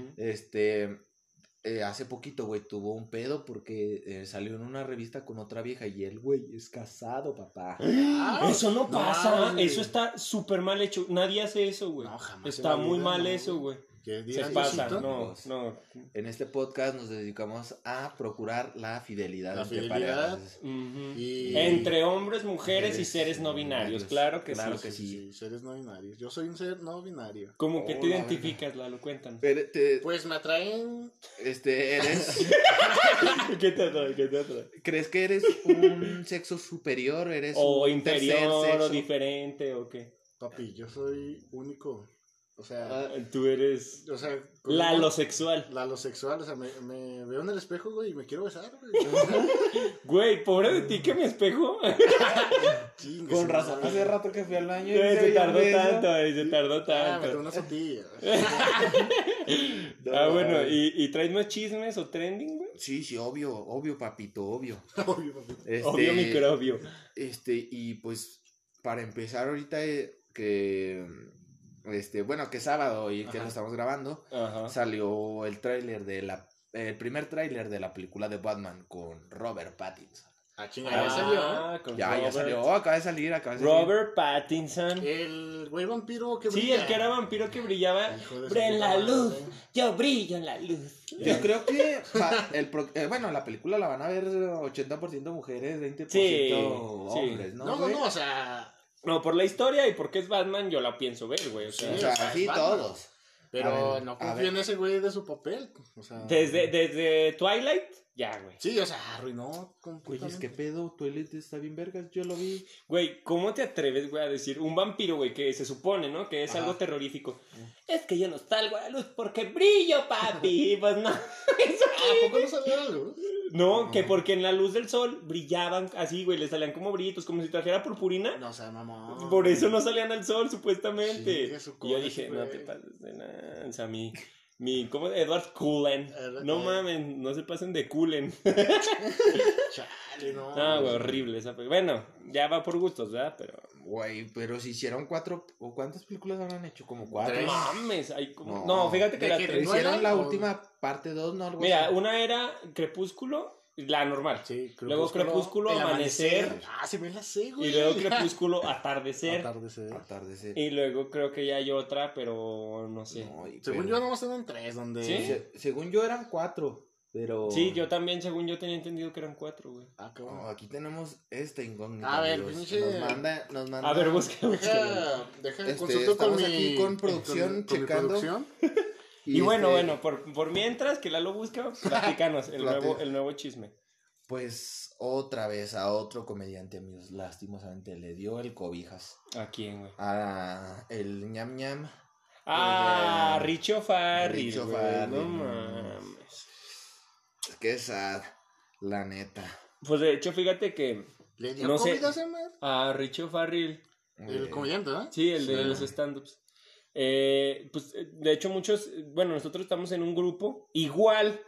hace poquito, güey, tuvo un pedo porque salió en una revista con otra vieja y el güey es casado, papá. Eso no pasa, güey. eso está súper mal hecho. Nadie hace eso, güey. No, jamás Está en la muy vida, mal no, eso, güey. Que Se digan pasa, Diosito. no. En este podcast nos dedicamos a procurar la fidelidad. La entre fidelidad. parejas. Ujú. Y... Entre hombres, mujeres y seres no binarios, claro que Claro sí. que sí. seres no binarios. Yo soy un ser no binario. ¿Cómo que te Hola, identificas, Lalo? Cuéntanos. Pues me atraen... Eres... ¿Qué te atrae? ¿Crees que eres un sexo superior? ¿Eres ¿O un tercer inferior, sexo? o diferente, o qué? Papi, yo soy único. O sea... Tú eres o sea... lalosexual. Lalosexual. O sea, me veo en el espejo, güey, y me quiero besar, güey. O sea, Güey, pobre de ti que mi espejo. chingue Con su razón, madre. hace rato que fui al baño y Se tardó veía eso. tanto, se tardó Ah, me tanto. tomé una sotilla. No, Bueno, ay. ¿y traes más chismes o trending, güey? Sí, obvio, papito, obvio. Obvio, papi. Obvio microbio. Y pues, para empezar ahorita, que sábado y que Ajá. lo estamos grabando, Ajá. salió el primer tráiler de la película de Batman con Robert Pattinson. Ah, chinga, ya salió. Con Ya Robert. salió, acaba de salir. Robert Pattinson. El güey vampiro que Sí, brilla. el que era vampiro que brillaba. Hijo de su En la puta luz. madre. Yo brillo en la luz. Yo creo que la película la van a ver 80% mujeres, 20% Sí, hombres, ¿no? No, güey? o sea... No, por la historia y porque es Batman, yo la pienso ver, güey. O sea, O sea, sí, Batman. todos. Pero A ver, no a confío ver. en ese güey de su papel. O sea... desde Twilight, ya, güey. Sí, o sea, arruinó Oye, completamente. ¿qué pedo? Twilight está bien vergas, yo lo vi. Güey, ¿cómo te atreves, güey, a decir un vampiro, güey, que se supone, ¿no? Que es Ajá. algo terrorífico? Es que yo no salgo a la luz porque brillo, papi. Pues no. ¿A poco no salió algo? No, que porque en la luz del sol brillaban así, güey, le salían como brillitos, como si trajera purpurina. No, o sea, mamá. Por eso no salían al sol, supuestamente. Chingue su Y yo cola, dije, güey. no te pases de lanza, ¿cómo? Edward Cullen. No mames, no se pasen de Cullen. Chale, no. No, güey, horrible esa película. Bueno, ya va por gustos, ¿verdad? Pero... Güey, pero si hicieron 4, ¿o cuántas películas habrán hecho? Como 4. Tres. Mames, hay como... No, No, fíjate que ¿de la... qué? Pero ¿No hicieron era? la ¿O? última parte 2, ¿no? Algo Mira, así. una era Crepúsculo, la normal. Sí, Luego Crepúsculo, el Amanecer. Ah, se me la sé, güey. Y luego Crepúsculo, Atardecer. Atardecer. Y luego creo que ya hay otra, pero no sé. No, Según pero- yo, nomás eran 3, donde... ¿Sí? Según yo eran 4, pero... Sí, yo también, según yo tenía entendido que eran 4, güey. Ah, qué No, bueno. aquí tenemos esta incógnita. A ver, amigos. pinche- Nos manda... A ver, busca. Deja consulto con estamos mi... aquí con producción, con mi checando. producción. Y bueno, por mientras que Lalo busca, platícanos Platica. el nuevo chisme. Pues otra vez a otro comediante, amigos, lastimosamente le dio el cobijas. ¿A quién, güey? A el ñam ñam. Ah, El de- Richo Farrell, Richo güey. Farrell. No mames. Qué sad, la neta. Pues de hecho, fíjate que ¿Le dio No sé. COVID a ese man? a Richo Farrell, El comediante, ¿eh? sí, el de Sí. los stand-ups. Pues de hecho bueno, nosotros estamos en un grupo igual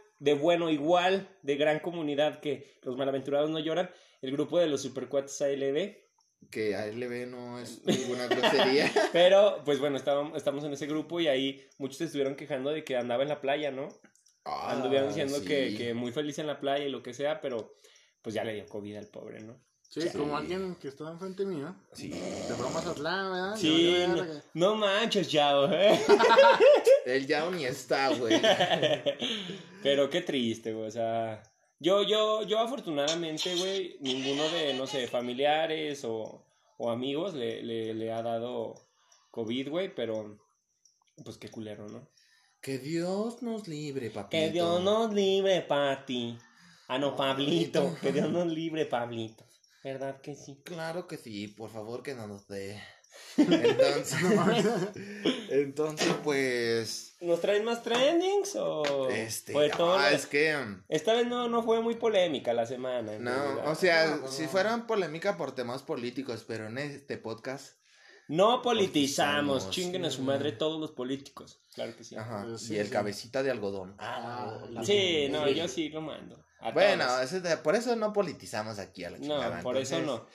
de gran comunidad que los malaventurados no lloran, el grupo de los supercuates ALB, Que ALB no es ninguna grosería. pero pues bueno, estamos en ese grupo y ahí muchos se estuvieron quejando de que andaba en la playa, ¿no? Anduvieron diciendo sí. que muy feliz en la playa y lo que sea, pero pues ya le dio COVID al pobre, ¿no? Sí, como alguien que estaba enfrente mío. Sí. De bromas Mazatlán, ¿verdad? Sí, Yo, no manches, Yao, Él ya ni está, güey. Pero qué triste, güey, o sea... Yo afortunadamente, güey, ninguno de, no sé, familiares o amigos le ha dado COVID, güey, pero pues qué culero, ¿no? Que Dios nos libre, papito. Que Dios nos libre, Pati. Ah, no, Pablito. Que Dios nos libre, Pablito. ¿Verdad que sí? Claro que sí, por favor que no nos dé. Entonces, pues... ¿Nos traen más trendings o...? Fue todo es que... Esta vez no fue muy polémica la semana. No, o sea, si fueran polémica por temas políticos, pero en este podcast... No politizamos, Politizamos. chinguen a su madre todos los políticos. Claro que sí. Ajá, Sí, y el sí. cabecita de algodón. Sí, no, yo sí lo mando. A Bueno, todos. por eso no politizamos aquí a la chingada. No, por eso no.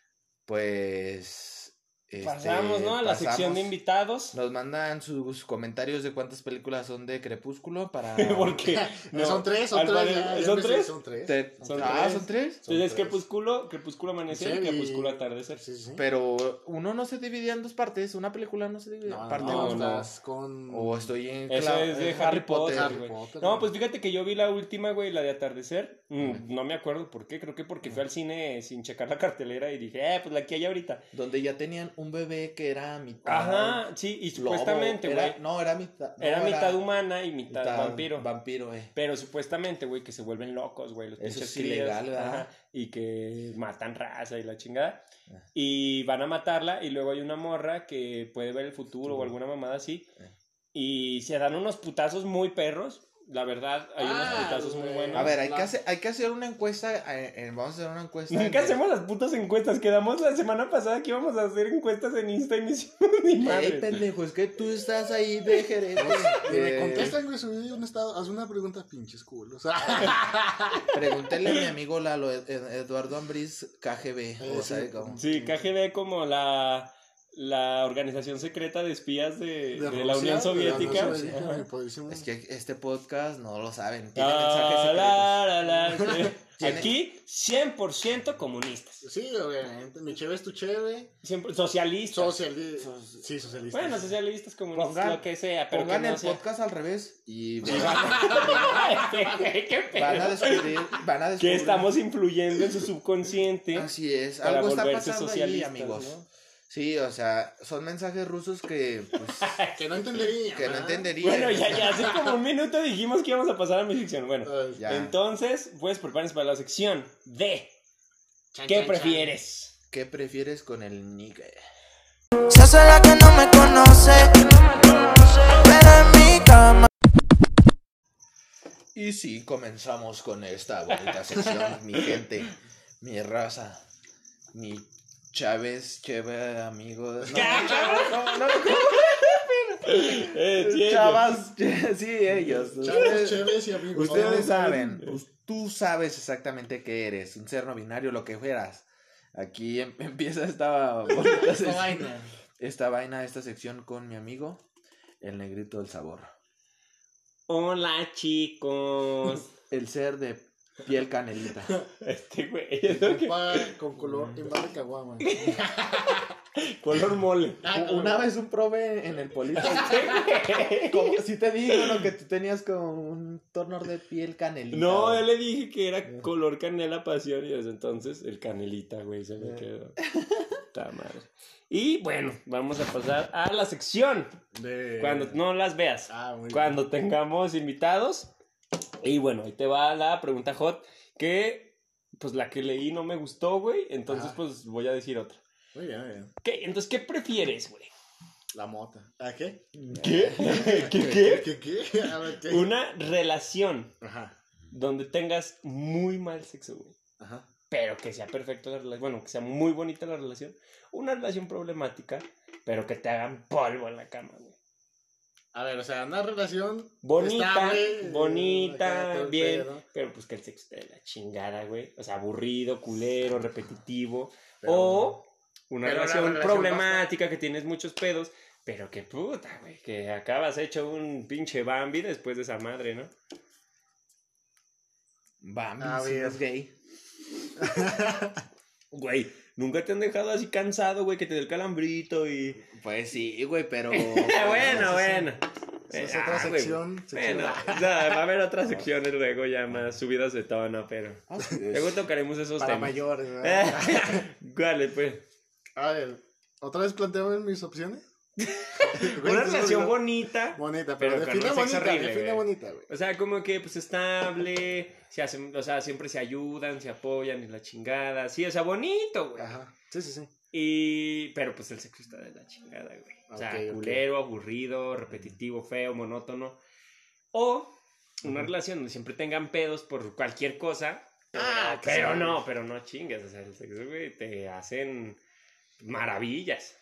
Pues... Pasamos, ¿no? A la sección de invitados. Nos mandan sus comentarios de cuántas películas son de Crepúsculo para... Porque No, son tres. ¿Son tres? Son tres. Son ¿Son tres? Entonces Crepúsculo Amanecer y Sí, Crepúsculo Atardecer. Sí, sí. Pero uno no se dividía en dos partes, una película no se divide en parte no, uno. estás con... O estoy en... Eso es de Harry Potter, Harry güey. Potter, No, güey. pues fíjate que yo vi la última, güey, la de Atardecer. No me acuerdo por qué. Creo que porque fui al cine sin checar la cartelera y dije, pues la que hay ahorita. Donde ya tenían un bebé que era mitad... Ajá, sí, y lobo. supuestamente, güey. Era mitad... Era mitad humana y mitad vampiro. Vampiro, Pero supuestamente, güey, que se vuelven locos, güey. Los Eso pinches es ilegal, crías, ¿verdad? ajá, y que matan raza y la chingada. Y van a matarla y luego hay una morra que puede ver el futuro o alguna mamada así. Y se dan unos putazos muy perros. La verdad, hay unos putazos muy buenos. A ver, hay que hacer una encuesta. Vamos a hacer una encuesta. Nunca hacemos las putas encuestas. Quedamos la semana pasada que íbamos a hacer encuestas en Insta y no hicimos ni Ey, madre. pendejo, es que tú estás ahí de gerente. Y me contestan, güey, subí un estado, haz una pregunta, pinches culos. Pregúntele a mi amigo Lalo, Eduardo Ambriz, KGB. O sea, ¿cómo? Sí, KGB como la organización secreta de espías de la Rusia, Unión Soviética. de la Unión Soviética, mi poderísimo. Es que este podcast no lo saben. Tiene mensajes secretos. Sí. Aquí 100% comunistas. Sí, obviamente. Mi cheve es tu cheve. Socialistas. Sí, socialista. Bueno, socialistas, comunistas, lo que sea. Pero Pongan que no el sea. podcast al revés y Qué van a pedo. descubrir. Que estamos influyendo en su subconsciente. Así es, para algo está volverse pasando ahí, socialistas, amigos. ¿no? Sí, o sea, son mensajes rusos que, pues, Que no entendería. que no entendería. Bueno, ya hace como un minuto dijimos que íbamos a pasar a mi sección. Bueno, Ya. entonces, pues prepárense para la sección de Chan, ¿qué chan, prefieres? ¿Qué prefieres con el nigga? Se hace la que no me conoce, pero en mi cama. Y sí, comenzamos con esta bonita sección, mi gente, mi raza, mi Chávez, chévere amigo. No, Sí, Chavas, sí, ellos. Chavos, cheves y amigos. Ustedes saben, tú sabes exactamente qué eres, un ser no binario, lo que fueras. Aquí empieza esta bonita sección, esta sección con mi amigo, el negrito del sabor. Hola, chicos. El ser de piel canelita. Güey, Con color en barra caguama. color mole. Una vez un prove en el Polito. Como si te digo, ¿no? Que tú tenías como un tono de piel canelita. No, yo le dije que era color canela pasión y desde entonces el canelita, güey, se me quedó. Está madre. Y bueno, vamos a pasar a la sección. Cuando no las veas. Muy Cuando tengamos invitados. Y bueno, ahí te va la pregunta hot. Que pues la que leí no me gustó, güey. Entonces pues voy a decir otra. Muy bien, muy bien. ¿Qué? Entonces, ¿qué prefieres, güey? La mota. ¿A qué? ¿Qué? ¿Qué? A ver, ¿qué? Una relación Ajá. donde tengas muy mal sexo, güey. Ajá. Pero que sea perfecta la relación. Bueno, que sea muy bonita la relación. Una relación problemática, pero que te hagan polvo en la cama, güey. A ver, o sea, una relación Bonita, estable, bonita, acá, todo el bien. pedo. Pero pues que el sexo te dé la chingada, güey. O sea, aburrido, culero, repetitivo. Pero- o una pero una relación relación problemática que tienes muchos pedos. Pero que puta, güey. Que acabas hecho un pinche Bambi después de esa madre, ¿no? Bambi, si no es gay. Güey, ¿nunca te han dejado así cansado, güey, que te dé el calambrito y... Pues sí, güey, pero... bueno. Es otra sección. Bueno, va a haber otras secciones luego ya más subidas de tono, pero... Luego tocaremos esos para temas. mayores, ¿verdad? ¿Cuáles, pues? A ver, ¿otra vez planteamos mis opciones? Una relación bonita. Bonita, pero con define un sexo bonita, horrible, define güey. bonita, güey. O sea, como que, pues, estable, se hacen, o sea, siempre se ayudan, se apoyan y la chingada. Sí, o sea, bonito, güey. Ajá, sí. Pero, pues, el sexo está de la chingada, güey. O sea, Ok. culero, aburrido, repetitivo, feo, monótono. O una relación donde siempre tengan pedos por cualquier cosa. Pero no chingues. O sea, el sexo, güey, te hacen maravillas.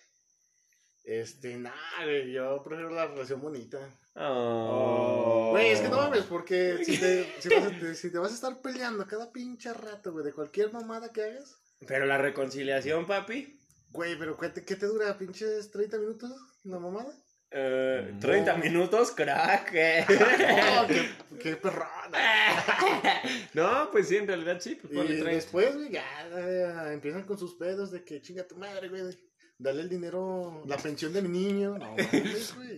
Nada, güey, yo prefiero la relación bonita. Oh. Güey, es que no mames, porque si te vas a estar peleando cada pinche rato, güey, de cualquier mamada que hagas. Pero la reconciliación, papi. Güey, pero ¿qué te dura? ¿Pinches 30 minutos la mamada? 30 minutos, crack. Oh, qué perrona. No, pues sí, en realidad sí. Pues Y ponle 30. después, güey, ya empiezan con sus pedos de que chinga tu madre, güey. Dale el dinero, la pensión de mi niño. No mames, güey.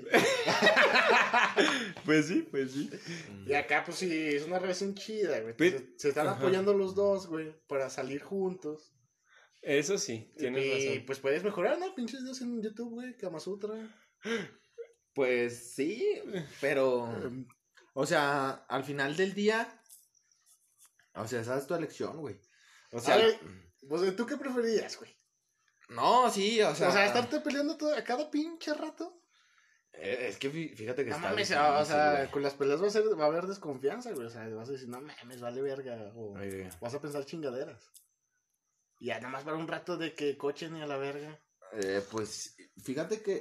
Pues sí. Y acá, pues sí, es una relación chida, güey. Pero- Se están apoyando los dos, güey, para salir juntos. Eso sí, tienes Y razón. pues puedes mejorar, ¿no? Pinches videos en YouTube, güey, Kama Sutra. Pues sí, pero... O sea, al final del día... O sea, esa es tu elección, güey. O sea... A ver, pues, ¿tú qué preferías, güey? No, sí, o sea... estarte peleando a cada pinche rato. Es que fíjate que No está mames, difícil, o sea, güey. con las peleas va a haber desconfianza, güey. O sea, vas a decir, no mames, vale verga. O Oye. vas a pensar chingaderas. Y ya nada más para un rato de que cochen y a la verga. Pues fíjate que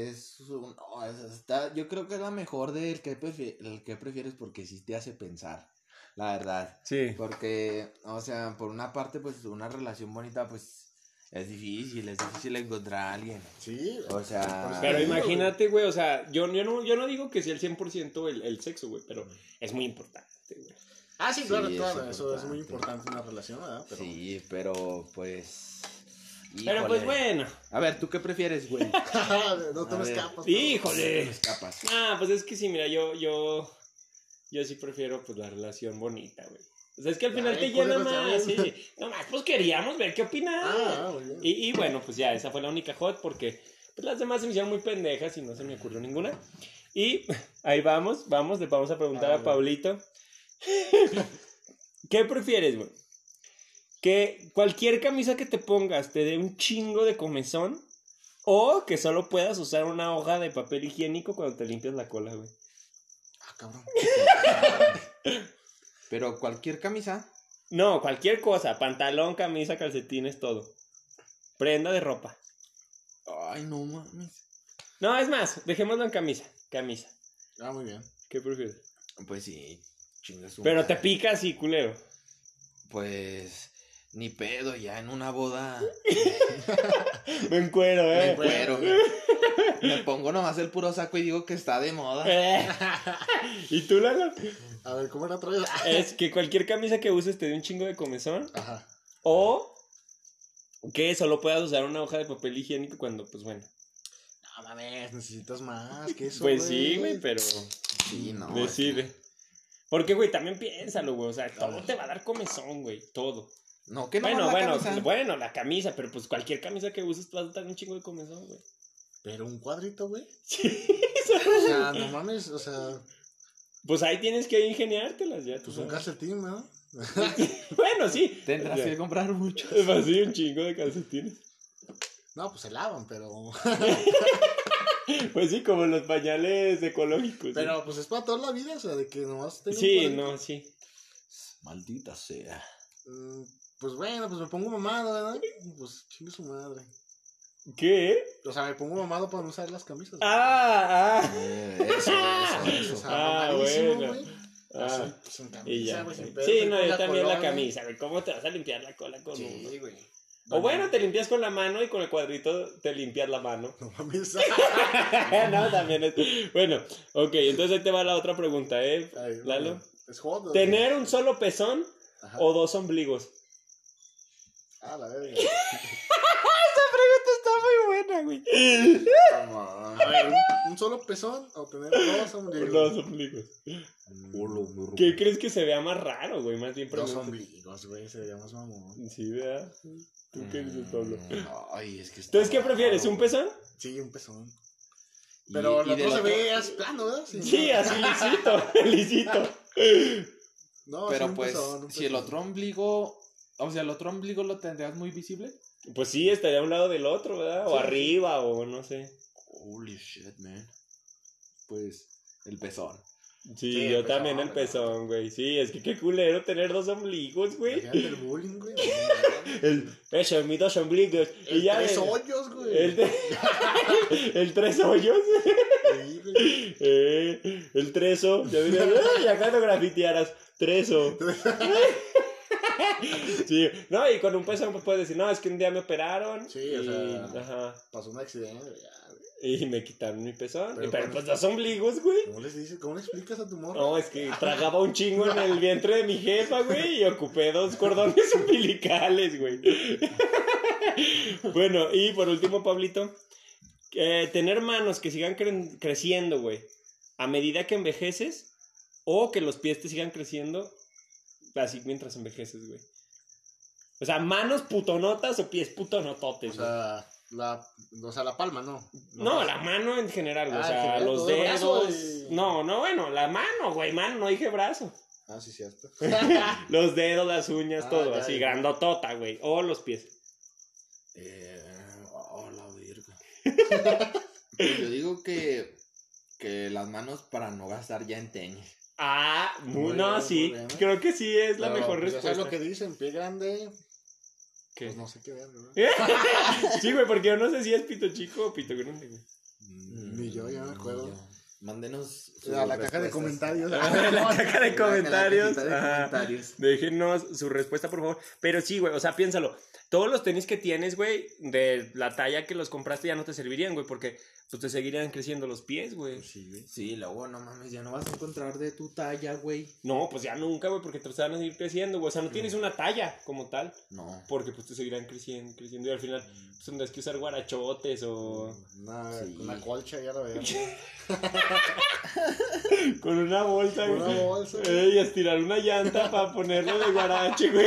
yo creo que es la mejor del que prefieres porque sí te hace pensar, la verdad. Sí. Porque, o sea, por una parte, pues una relación bonita, pues es difícil encontrar a alguien. Sí, O sea, Pero imagínate, güey, o sea, yo no digo que sea el 100% el sexo, güey, pero es muy importante, güey. Ah, sí, claro, Sí, claro. es Eso es muy importante. importante en una relación, ¿verdad? Pero... sí, pero pues... Pero pues híjole. bueno. A ver, ¿tú qué prefieres, güey? no te A me ver. escapas. Híjole. No escapas. Ah, pues es que sí, mira, yo sí prefiero pues la relación bonita, güey. O sea, es que al final Ay, te llena culeros, más, ya ven. sí. No más, pues queríamos ver qué opinaba. Muy bien. Y bueno, pues ya, esa fue la única hot porque pues, las demás se me hicieron muy pendejas y no se me ocurrió ninguna. Y ahí vamos a preguntar a Pablito. ¿Qué prefieres, güey? ¿Que cualquier camisa que te pongas te dé un chingo de comezón? ¿O que solo puedas usar una hoja de papel higiénico cuando te limpias la cola, güey? Ah, cabrón. Pero cualquier camisa... No, cualquier cosa. Pantalón, camisa, calcetines, todo. Prenda de ropa. Ay, no mames. No, es más, dejémoslo en camisa. Camisa. Ah, muy bien. ¿Qué prefieres? Pues sí, chingas su Pero madre. te pica así, culero. Pues ni pedo, ya en una boda Me encuero, me encuero. Me pongo nomás el puro saco y digo que está de moda. ¿Y tú, Lalo? A ver, ¿cómo era otra vez? Es que cualquier camisa que uses te dé un chingo de comezón. Ajá. O que solo puedas usar una hoja de papel higiénico cuando, pues bueno. No mames, necesitas más que eso. Pues sí, güey, pero Sí, no. decide. Porque, güey, también piénsalo, güey. O sea, todo te va a dar comezón, güey. Todo. No, que no la camisa. Bueno, la camisa, pero pues cualquier camisa que uses te va a dar un chingo de comezón, güey. Pero un cuadrito, güey. Sí. O sea, no mames, o sea, Pues ahí tienes que ingeniártelas ya. pues tú un sabes. calcetín, ¿no? Bueno, sí. Tendrás O sea, que comprar mucho. pues sí, un chingo de calcetines. No, pues se lavan, pero. Pues sí, como los pañales ecológicos. ¿sí? Pero pues es para toda la vida, o sea, de que nomás tenga un Sí, cuadrito. no, sí. Maldita sea. Pues bueno, pues me pongo mamado, ¿verdad? Pues chingue su madre. ¿Qué? O sea, me pongo mamado para no usar las camisas. güey. Eso. O sea, mamadísimo, bueno. güey. Ah, Así, pues en camisa, y ya. güey, sin pedo, Sí, estoy no, con yo también la colonia. camisa, güey. ¿Cómo te vas a limpiar la cola con uno? Sí, güey. O bueno, te limpias con la mano y con el cuadrito te limpias la mano. No mames. No, también es. Bueno, ok, entonces ahí te va la otra pregunta, ¿eh? Ay, Lalo. Es hot. ¿Tener un solo pezón o 2 ombligos? Ah, la verga. Esa pregunta está muy buena, güey. A ver, ¿un solo pezón o tener 2 ombligos? 2 ombligos. ¿Qué crees que se vea más raro, güey? Más bien 2 pregunta. ombligos, güey, se vería más mamón. Sí, ¿verdad? ¿Tú qué dices, Pablo? Ay, es que está ¿Entonces qué prefieres? raro, ¿Un pezón? Sí, un pezón. Y- Pero y el del otro se otro- ve así plano, ¿verdad? Sí, así lisito. No, Pero sí, un pues, pezón, un si el pezón. otro ombligo, o sea, el otro ombligo lo tendrías muy visible. Pues sí, estaría a un lado del otro, ¿verdad? O Sí, arriba, o no sé. Holy shit, man. Pues, el pezón. Sí, Sí, yo el también pezón, el pezón, güey. Sí, es que qué culero tener 2 ombligos, güey. Imagínate el bullying, güey. Eso, mis 2 ombligos. Y El ya 3 de- hoyos, güey. el 3 hoyos. Sí, güey. El treso. Ya dirías, ¡ay! Acá no grafitearas. Treso. Sí, no, y con un pezón pues puedes decir, no, es que un día me operaron. Sí, o sea, Ajá. pasó un accidente, ya, güey. Y me quitaron mi pezón. Pero Pero con- pues 2 ombligos, güey. ¿Cómo les dices? ¿Cómo le explicas a tu morra? No, es que tragaba un chingo en el vientre de mi jefa, güey, y ocupé 2 cordones umbilicales, güey. Bueno, y por último, Pablito, tener manos que sigan creciendo, güey, a medida que envejeces, o que los pies te sigan creciendo así mientras envejeces, güey. O sea, manos putonotas o pies putonototes, O güey. sea, la palma, ¿no? No, la mano en general, güey. Ah, O en sea, general, los todo el brazo dedos. y- No, bueno, la mano, güey, mano, no dije brazo. Ah, sí, cierto. Los dedos, las uñas, Ah, todo, ya, así, ya. grandotota, güey. O los pies. La verga. Yo digo que las manos para no gastar ya en tenis. Ah, Muy no, bien, sí. muy bien. Creo que sí es la Pero, mejor pues, ya respuesta. sabes lo que dicen, pie grande, ¿Qué? pues no sé qué ver, ¿verdad? Sí, güey, porque yo no sé si es pito chico o pito grande, güey. Ni yo, ya me acuerdo. Mándenos A la caja de respuestas. comentarios. En la caja de En la comentarios. cajita de Ajá. comentarios. Déjenos su respuesta, por favor. Pero sí, güey, o sea, piénsalo. Todos los tenis que tienes, güey, de la talla que los compraste ya no te servirían, güey, porque pues te seguirían creciendo los pies, güey. Sí, luego no mames, ya no vas a encontrar de tu talla, güey. No, pues ya nunca, güey, porque te los van a seguir creciendo, güey. O sea, no tienes una talla como tal, No. porque pues te seguirán creciendo y al final pues tendrás que usar guarachotes o Sí. Una colcha, ya la veo. con una bolsa, güey. Una bolsa. Y estirar una llanta para ponerlo de guarache, güey.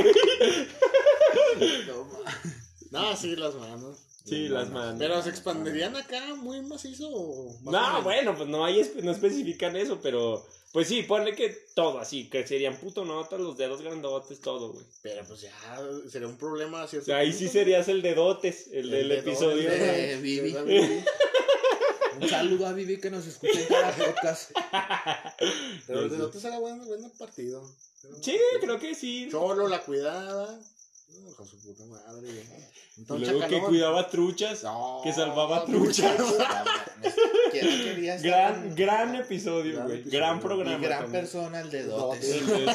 No, sí, las manos. Sí, las manos. Pero se expanderían acá muy macizo o más o No, menos? bueno, pues no no especifican eso, pero pues sí, ponle que todo así, que serían putonotas, los dedos grandotes, todo, güey. Pero pues ya sería un problema O cierto. sea, ahí sí serías el dedotes, el del dedotes. episodio. Vivi. Un saludo a Vivi que nos escucha en cada podcast. Pero el de otro será buen partido. Sí, creo que sí. Cholo la cuidaba. Con su puta madre, güey. Y Entonces, luego que Chacalón. cuidaba truchas, No, que salvaba no, truchas. ¿Quién quería estar Gran episodio, Gran güey. episodio. Gran Y programa. gran también. persona, el de dotes.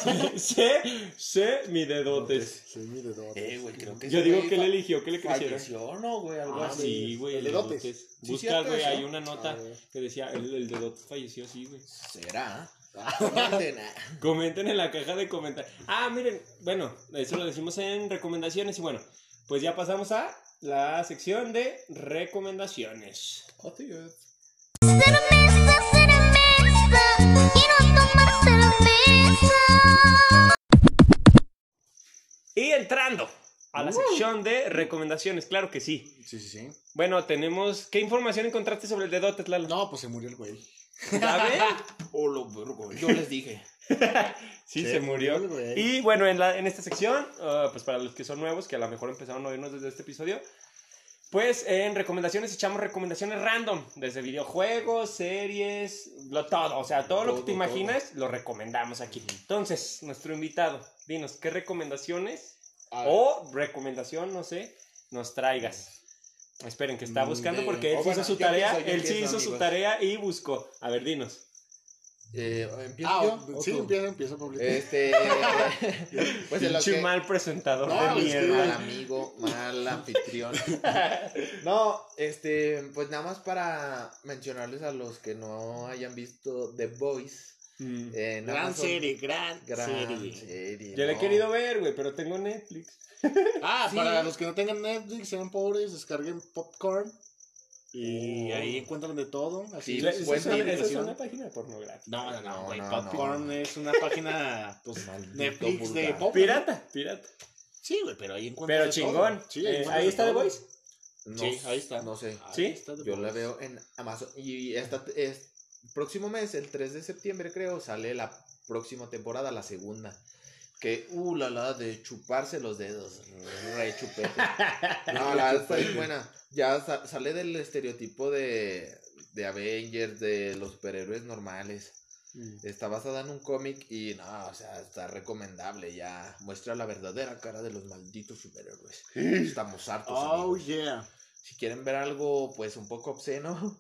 Sé mi dedotes. Sí, mi dedotes. Güey, creo que Yo ese digo güey que él eligió que le creciera. falleció, ¿no, güey? Algo Ah, así. sí, güey, el dedotes. dedotes. Sí, Busca, cierto güey, eso. hay una nota A ver. que decía, el dedotes falleció, sí, güey. ¿Será? Comenten, Comenten en la caja de comentarios. Ah, miren, bueno, eso lo decimos en recomendaciones y bueno, pues ya pasamos a la sección de recomendaciones. Cerveza, cerveza, quiero tomar cerveza. Y entrando a la sección de recomendaciones, claro que sí. Sí. Bueno, tenemos... ¿Qué información encontraste sobre el dedotes, Lalo? No, pues se murió el güey. ¿Sabe? Yo les dije. Sí, Sí, se murió. murió el güey. Y bueno, en esta sección, pues para los que son nuevos, que a lo mejor empezaron a oírnos desde este episodio, pues en recomendaciones echamos recomendaciones random, desde videojuegos, series, todo, o sea, todo lo que te imagines lo recomendamos aquí. Entonces, nuestro invitado, dinos, ¿qué recomendaciones A ver. o recomendación, no sé, nos traigas? Esperen, que está buscando porque él sí bueno, hizo su yo tarea, empiezo, él sí hizo su amigos. tarea y buscó. A ver, dinos. ¿Empiezo yo? ¿O Sí, tú? empieza, Pablito. Pues en lo Pinche que... mal presentador No, de es que- mierda. Mal amigo, mal anfitrión. No, pues nada más para mencionarles a los que no hayan visto The Voice. En Gran Amazon. serie, gran Serie. Yo la he no. querido ver, güey, pero tengo Netflix. Ah, Sí. para los que no tengan Netflix, sean pobres, descarguen Popcorn. Y ahí encuentran de todo. Así Sí, Esa es buena una aplicación. página pornográfica. No, No, güey. no, Popcorn es una página, pues, Maldito Netflix de vulgar. pop. Pirata. Sí, güey, pero ahí encuentras Pero de chingón. todo. Sí, encuentras Ahí de está The todo. Voice. No, Sí, ahí está. No sé. Ahí ¿Sí? está The Yo la Voice. veo en Amazon. Y próximo mes, el 3 de septiembre, creo, sale la próxima temporada, la segunda. Que, la de chuparse los dedos. Re chupete. No, la verdad está bien buena. Ya sale del estereotipo de Avengers, de los superhéroes normales. Está basada en un cómic y no, o sea, está recomendable. Ya muestra la verdadera cara de los malditos superhéroes. Estamos hartos. Oh, amigos. yeah. Si quieren ver algo, pues, un poco obsceno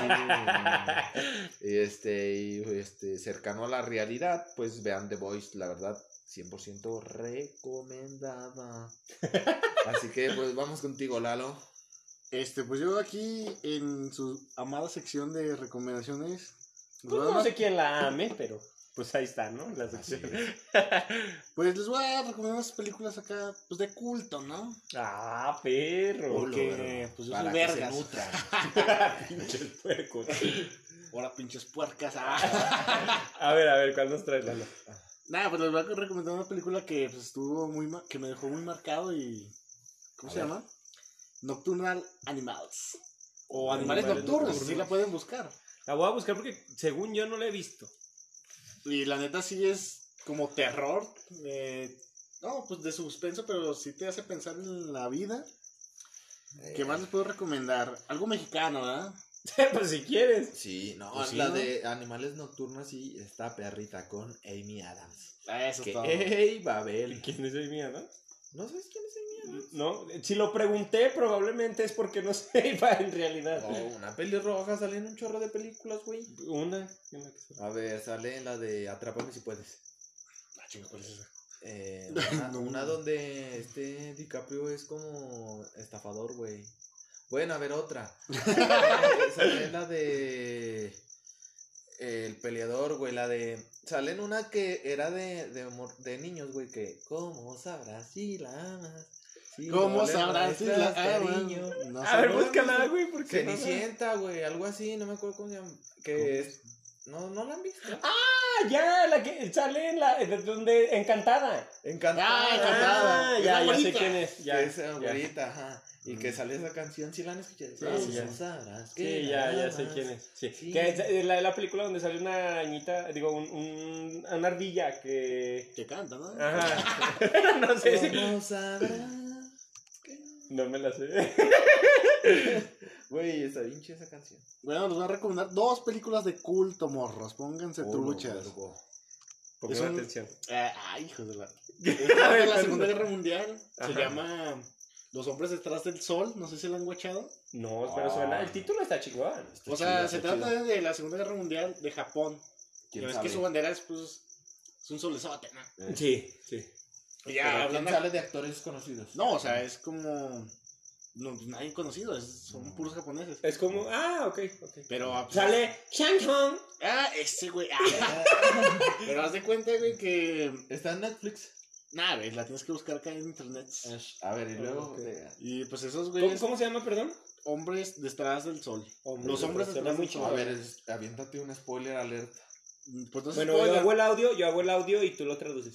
y cercano a la realidad, pues vean The Voice, la verdad, 100% recomendada. Así que, pues, vamos contigo, Lalo. Pues yo aquí en su amada sección de recomendaciones. Pues no sé quién la ame, pero pues ahí está, ¿no? La sección. Pues les voy a recomendar unas películas acá, pues de culto, ¿no? Ah, perro. Porque, pues yo soy Para que se vergas. nutran. Pinches puercos. Ahora pinches puercas. A ver, ¿cuál nos traes, Lalo? Nada, pues les voy a recomendar una película que pues, estuvo que me dejó muy marcado y... ¿Cómo se llama? Nocturnal Animals. O Animales Nocturnos, sí la pueden buscar. La voy a buscar porque según yo no la he visto. Y la neta sí es como terror. No, pues de suspenso, pero sí te hace pensar en la vida. ¿Qué más les puedo recomendar? Algo mexicano, ¿verdad? Pues si quieres. Sí, no, Pues sí, la ¿no? de Animales Nocturnos sí está perrita con Amy Adams. Eso Que, es todo. ¡ey, Babel! ¿Quién es Amy Adams? ¿No sabes quién es Amy Adams? No, si lo pregunté probablemente es porque no sé en realidad. Oh, una pelirroja, sale en un chorro de películas, güey. Una que sea. A ver, sale en la de Atrápame si puedes. Ah, chinga, ¿cuál es esa? Una donde DiCaprio es como estafador, güey. Bueno, a ver, otra. Sale en la de El Peleador, güey, la de... Sale en una que era de niños, güey, que... ¿Cómo sabrás si la amas? Si ¿Cómo no le sabrás si la muestras amas? cariño. No A ver, sé. búscala, güey, porque no la- Cenicienta, güey, algo así, no me acuerdo cómo se llama. Que es... ¿No la han visto? Ah, ya, la que sale en la donde Encantada. Encantada. Encantada. Ah, Es ya la sé güerita. quién es. Ya, Que es ya. güerita, ajá. Y que sale esa canción, ¿sí la han escuchado? Sí, ¿Cómo ya. sabrás Sí, que ya la sé amas? quién es. Sí. Sí. Que es la película donde sale una arañita, digo, una ardilla que... Que canta, ¿no? Ajá. No sé si... ¿Cómo sabrás? No me la sé. Güey, está bien chida esa canción. Bueno, les voy a recomendar 2 películas de culto, morros. Pónganse truchas. Pongan Es un- atención. Hijos de la... Esta es de la Segunda cuéntame. Guerra Mundial. Se Ajá. llama Los Hombres Detrás del Sol. No sé si lo han guachado. No, pero suena... El título está chingón. O sea, se trata de la Segunda Guerra Mundial de Japón. ¿Quién Ya ves sabe? que su bandera es, pues, es un solezote, ¿no? Sí, sí. Y ya, Pero ¿quién hablando... sale de actores conocidos? No, o sea, es como... No, pues, nadie conocido, son puros japoneses. Es como... Ah, ok. Pero... pues, Sale Shang Tsung. ese güey. Pero haz de cuenta, güey, que... Está en Netflix. Nada, güey, la tienes que buscar acá en internet. A ver, y luego... Ok. Y pues esos ¿Cómo, güeyes... cómo se llama, perdón? Hombres detrás del sol. Hombres Los hombres detrás detrás muy del sol. A ver, aviéntate un spoiler alert. Pues no sé Bueno, yo hago el audio y tú lo traduces.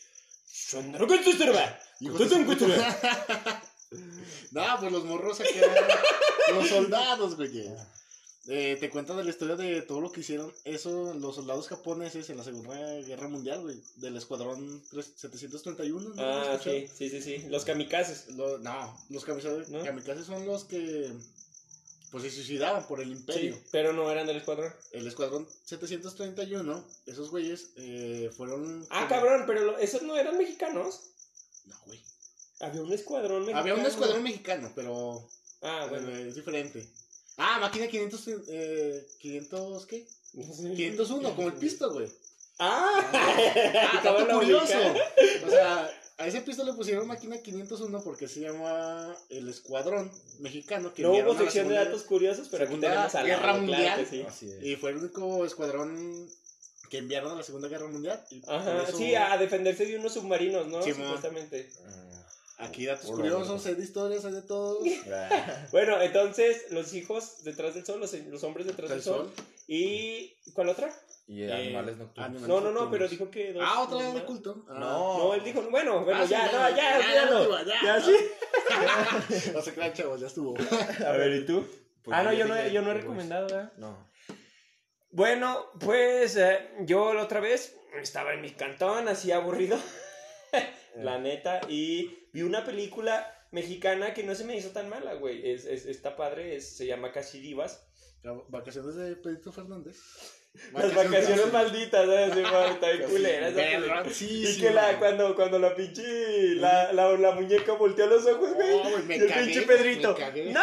No, pues los morros acá, los soldados, güey. Te cuentan de la historia de todo lo que hicieron los soldados japoneses en la Segunda Guerra Mundial, güey. Del escuadrón 731. ¿no? ¿Lo has Ah, escuchado? sí. Los kamikazes. Los kamikazes, ¿No? kamikazes son los que pues se suicidaban por el imperio. Sí, pero no eran del escuadrón. El escuadrón 731, esos güeyes fueron... Ah, cabrón, pero esos no eran mexicanos. No, güey. Había un escuadrón mexicano. Había un escuadrón mexicano, pero Ah, bueno. es diferente. Ah, máquina 500, ¿qué? No sé. 501, como el pisto, güey. Ah, Dato la curioso. ubican. O sea, a ese pisto le pusieron máquina 501 porque se llama el escuadrón mexicano que No enviaron hubo a la sección de Segunda- datos curiosos, pero aquí Segunda tenemos a Guerra Lalo, Mundial. claro que sí. Así es. Y fue el único escuadrón que enviaron a la Segunda Guerra Mundial. Y Ajá, eso, sí, a defenderse de unos submarinos, ¿no? Sí, supuestamente. Aquí datos curiosos, hay de historias, hay de todo. Bueno, entonces, los hijos detrás del sol, los hombres detrás del sol. ¿Y cuál otra? Y animales nocturnos. No, pero dijo que dos. Otra de culto. No, él dijo, bueno, ya, ya, sí. No se crean, chavos, ya estuvo. A ver, ¿y tú? Pues yo no he recomendado, ¿verdad? No. Bueno, pues yo la otra vez estaba en mi cantón, así aburrido, la neta, y vi una película mexicana que no se me hizo tan mala, güey. Está padre, se llama Casi Divas. Vacaciones de Pedrito Fernández. Las vacaciones malditas, ¿sabes? Sí, está bien culera esa película. Y que cuando la pinche la muñeca volteó los ojos, güey. Y el pinche Pedrito. ¡No!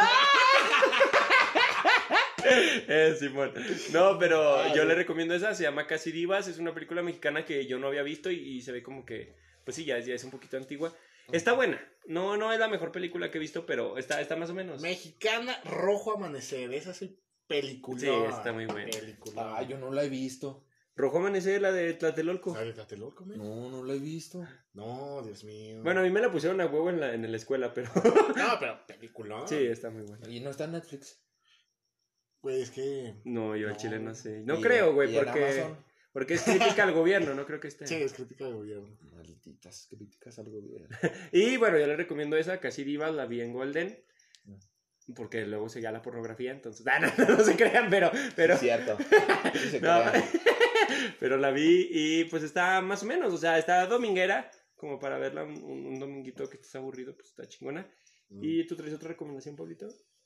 Simón. No, pero yo le recomiendo esa, se llama Casi Divas, es una película mexicana que yo no había visto y se ve como que, pues sí, ya es un poquito antigua. Está buena, no es la mejor película que he visto, pero está más o menos. Mexicana, Rojo Amanecer, esa es el película. Sí, está muy buena. Yo no la he visto. Rojo Amanecer, la de Tlatelolco. ¿La de Tlatelolco, güey? No la he visto. No, Dios mío. Bueno, a mí me la pusieron a huevo en la escuela, pero... No, pero película. Sí, está muy buena. ¿Y no está en Netflix? Güey, es que... No, yo al chile no sé. No creo, güey, porque es crítica al gobierno, no creo que esté. Sí, es crítica del gobierno. Malditas críticas al gobierno. Y bueno, yo le recomiendo esa, Casi Divas, la vi en Golden. Porque luego seguía la pornografía, entonces... no se crean, pero... Es cierto. Sí se crean. Pero la vi y pues está más o menos, o sea, está dominguera, como para verla un dominguito que estés aburrido, pues está chingona. ¿Y tú traes otra recomendación, Pablito?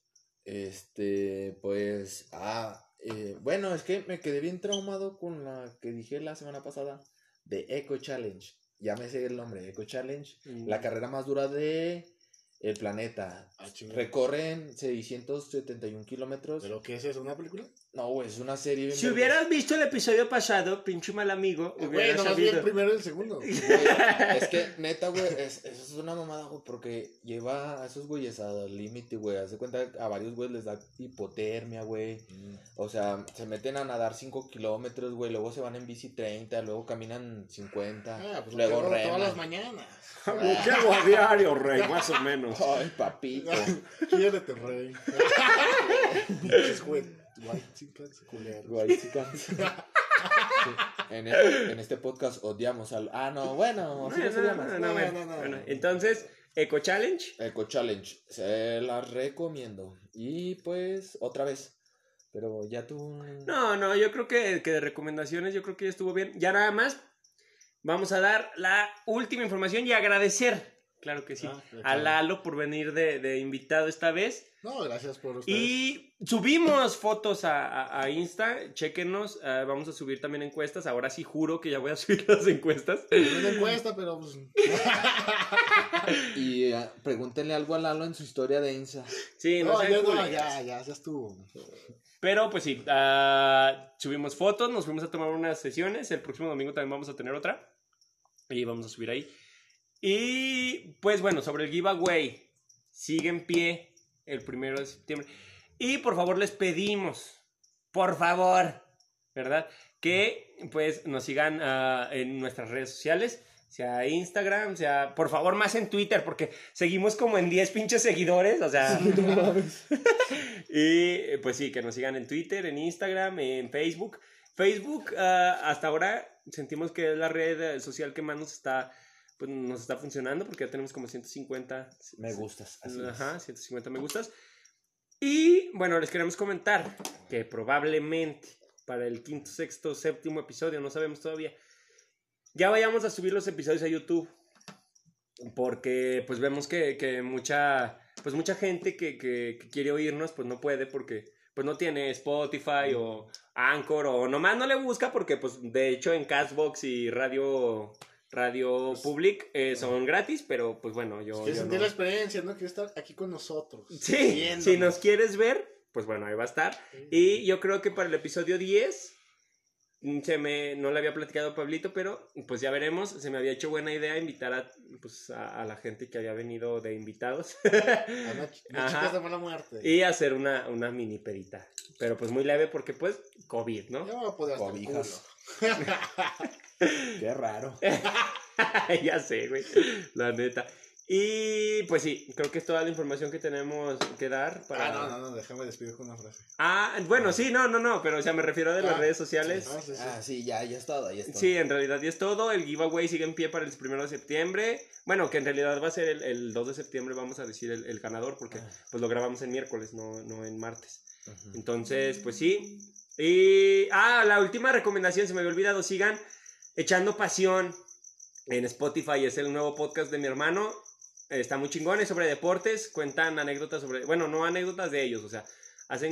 Pues... bueno, es que me quedé bien traumado con la que dije la semana pasada de Eco Challenge. Ya me sé el nombre, Eco Challenge. La carrera más dura de el planeta. Recorren 671 kilómetros. ¿Pero qué es eso? ¿Una película? No, güey, es una serie. Si hubieras visto el episodio pasado, pinche mal amigo, hubieras no vi el primero y el segundo. Güey, es que, neta, güey, eso es una mamada, güey, porque lleva a esos güeyes al límite, güey. Hace cuenta que a varios güeyes les da hipotermia, güey. O sea, se meten a nadar 5 kilómetros, güey. Luego se van en bici 30, luego caminan 50. Pues luego reman. reman. Todas las mañanas. Lo que hago a diario, rey, más o menos. Ay, papito. Quiérete, rey. Pinches güey. White chicas culeros. White chicas. Sí. En este podcast odiamos al... bueno. Sí Bueno, entonces, Eco Challenge. Eco Challenge. Se la recomiendo. Y pues, otra vez. Pero ya tú... No, yo creo que de recomendaciones, yo creo que ya estuvo bien. Ya nada más, vamos a dar la última información y agradecer, claro que sí, a Lalo por venir de invitado esta vez. No, gracias por ustedes. Y subimos fotos a Insta, chéquenos, vamos a subir también encuestas, ahora sí juro que ya voy a subir las encuestas. No es una encuesta, pero pues... Y pregúntenle algo a Lalo en su historia de Insta. Sí, ya estuvo. Pero pues sí, subimos fotos, nos fuimos a tomar unas sesiones, el próximo domingo también vamos a tener otra y vamos a subir ahí. Y pues bueno, sobre el giveaway, sigue en pie el 1 de septiembre. Y por favor les pedimos, por favor, ¿verdad? Que pues nos sigan en nuestras redes sociales, sea Instagram, sea por favor más en Twitter, porque seguimos como en 10 pinches seguidores, o sea... Y pues sí, que nos sigan en Twitter, en Instagram, en Facebook. Facebook hasta ahora sentimos que es la red social que más nos está funcionando, porque ya tenemos como 150 me gustas. Así 150 me gustas. Y bueno, les queremos comentar que probablemente para el 5º, 6º, 7º episodio, no sabemos todavía, ya vayamos a subir los episodios a YouTube, porque pues vemos que mucha gente que quiere oírnos pues no puede, porque pues no tiene Spotify o Anchor, o nomás no le busca, porque pues de hecho en Castbox y Radio Public son gratis, pero pues bueno, yo sentir la experiencia, ¿no? Quiero estar aquí con nosotros. Sí, si nos quieres ver, pues bueno, ahí va a estar. Y yo creo que para el episodio 10 no le había platicado a Pablito, pero pues ya veremos. Se me había hecho buena idea invitar a la gente que había venido de invitados. Las Ajá. chicas de mala muerte. Y hacer una mini pedita. Pero pues muy leve porque pues COVID, ¿no? Yo me voy a poder hasta el Cobijas. culo. Qué raro. Ya sé, güey. La neta. Y pues sí, creo que es toda la información que tenemos que dar para... No, déjame despedir con una frase. Bueno, sí, no, pero o sea, me refiero a las redes sociales. Sí. Sí, ya es todo, ya es todo. Sí, en realidad ya es todo. El giveaway sigue en pie para el 1 de septiembre. Bueno, que en realidad va a ser el 2 de septiembre, vamos a decir el ganador, porque pues lo grabamos en miércoles, no en martes. Entonces, pues sí. Y... la última recomendación, se me había olvidado, sigan Echando Pasión en Spotify, es el nuevo podcast de mi hermano. Está muy chingón, es sobre deportes, cuentan anécdotas sobre... Bueno, no anécdotas de ellos, o sea, hacen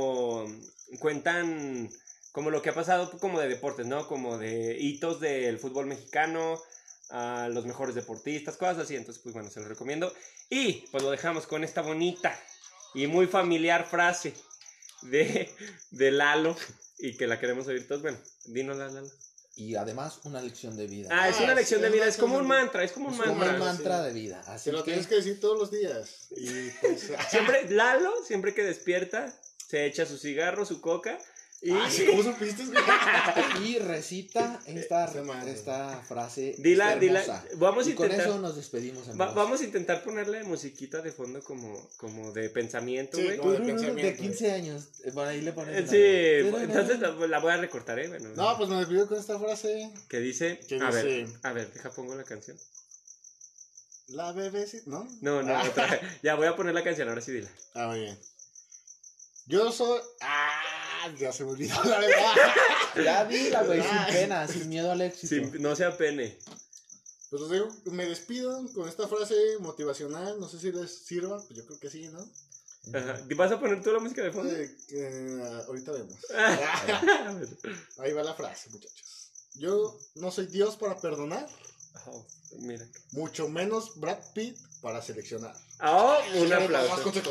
cuentan como lo que ha pasado como de deportes, ¿no? Como de hitos del fútbol mexicano, a los mejores deportistas, cosas así. Entonces, pues bueno, se los recomiendo. Y pues lo dejamos con esta bonita y muy familiar frase de Lalo, y que la queremos oír todos. Bueno, dínosla, Lalo. Y además una lección de vida. Es una lección de vida, es como un mantra, es como un Como mantra. un mantra de vida. Así Te lo que tienes que decir todos los días. Y pues... Lalo, siempre que despierta, se echa su cigarro, su coca. Y ¿Cómo supiste, güey? y recita esta frase. Dila, hermosa. vamos a y con intentar. eso nos despedimos, amigos. Vamos a intentar ponerle musiquita de fondo como de pensamiento, Sí, güey. como de De pensamiento. 15 años. Por ahí le pones. Sí, entonces la voy a recortar, bueno. No, pues me despido con esta frase. Que dice, ¿Qué a dice? ver, deja pongo la canción. La bebecita, ¿no? No, otra vez. Ya voy a poner la canción, ahora sí dila. Muy bien. Yo soy... ya se me olvidó la verdad. Ya dila, güey, sin pena, sin miedo al éxito. No sea pene. Pues os digo, me despido con esta frase motivacional. No sé si les sirva, pues yo creo que sí, ¿no? Ajá. ¿Vas a poner tú la música de fondo? Ahorita vemos. Ahí va la frase, muchachos. Yo no soy Dios para perdonar, Mira. mucho menos Brad Pitt para seleccionar. Un Más aplauso. consejos.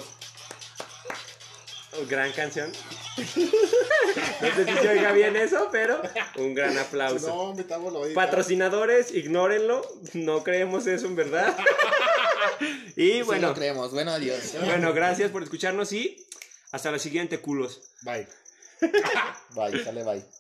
Gran canción. No sé si se oiga bien eso, pero un gran aplauso. No, metámoslo ahí. Patrocinadores, ignórenlo. No creemos eso en verdad. Y Sí bueno, lo creemos. Bueno, adiós. bueno, gracias por escucharnos y hasta la siguiente, culos. Bye. Bye, sale, bye.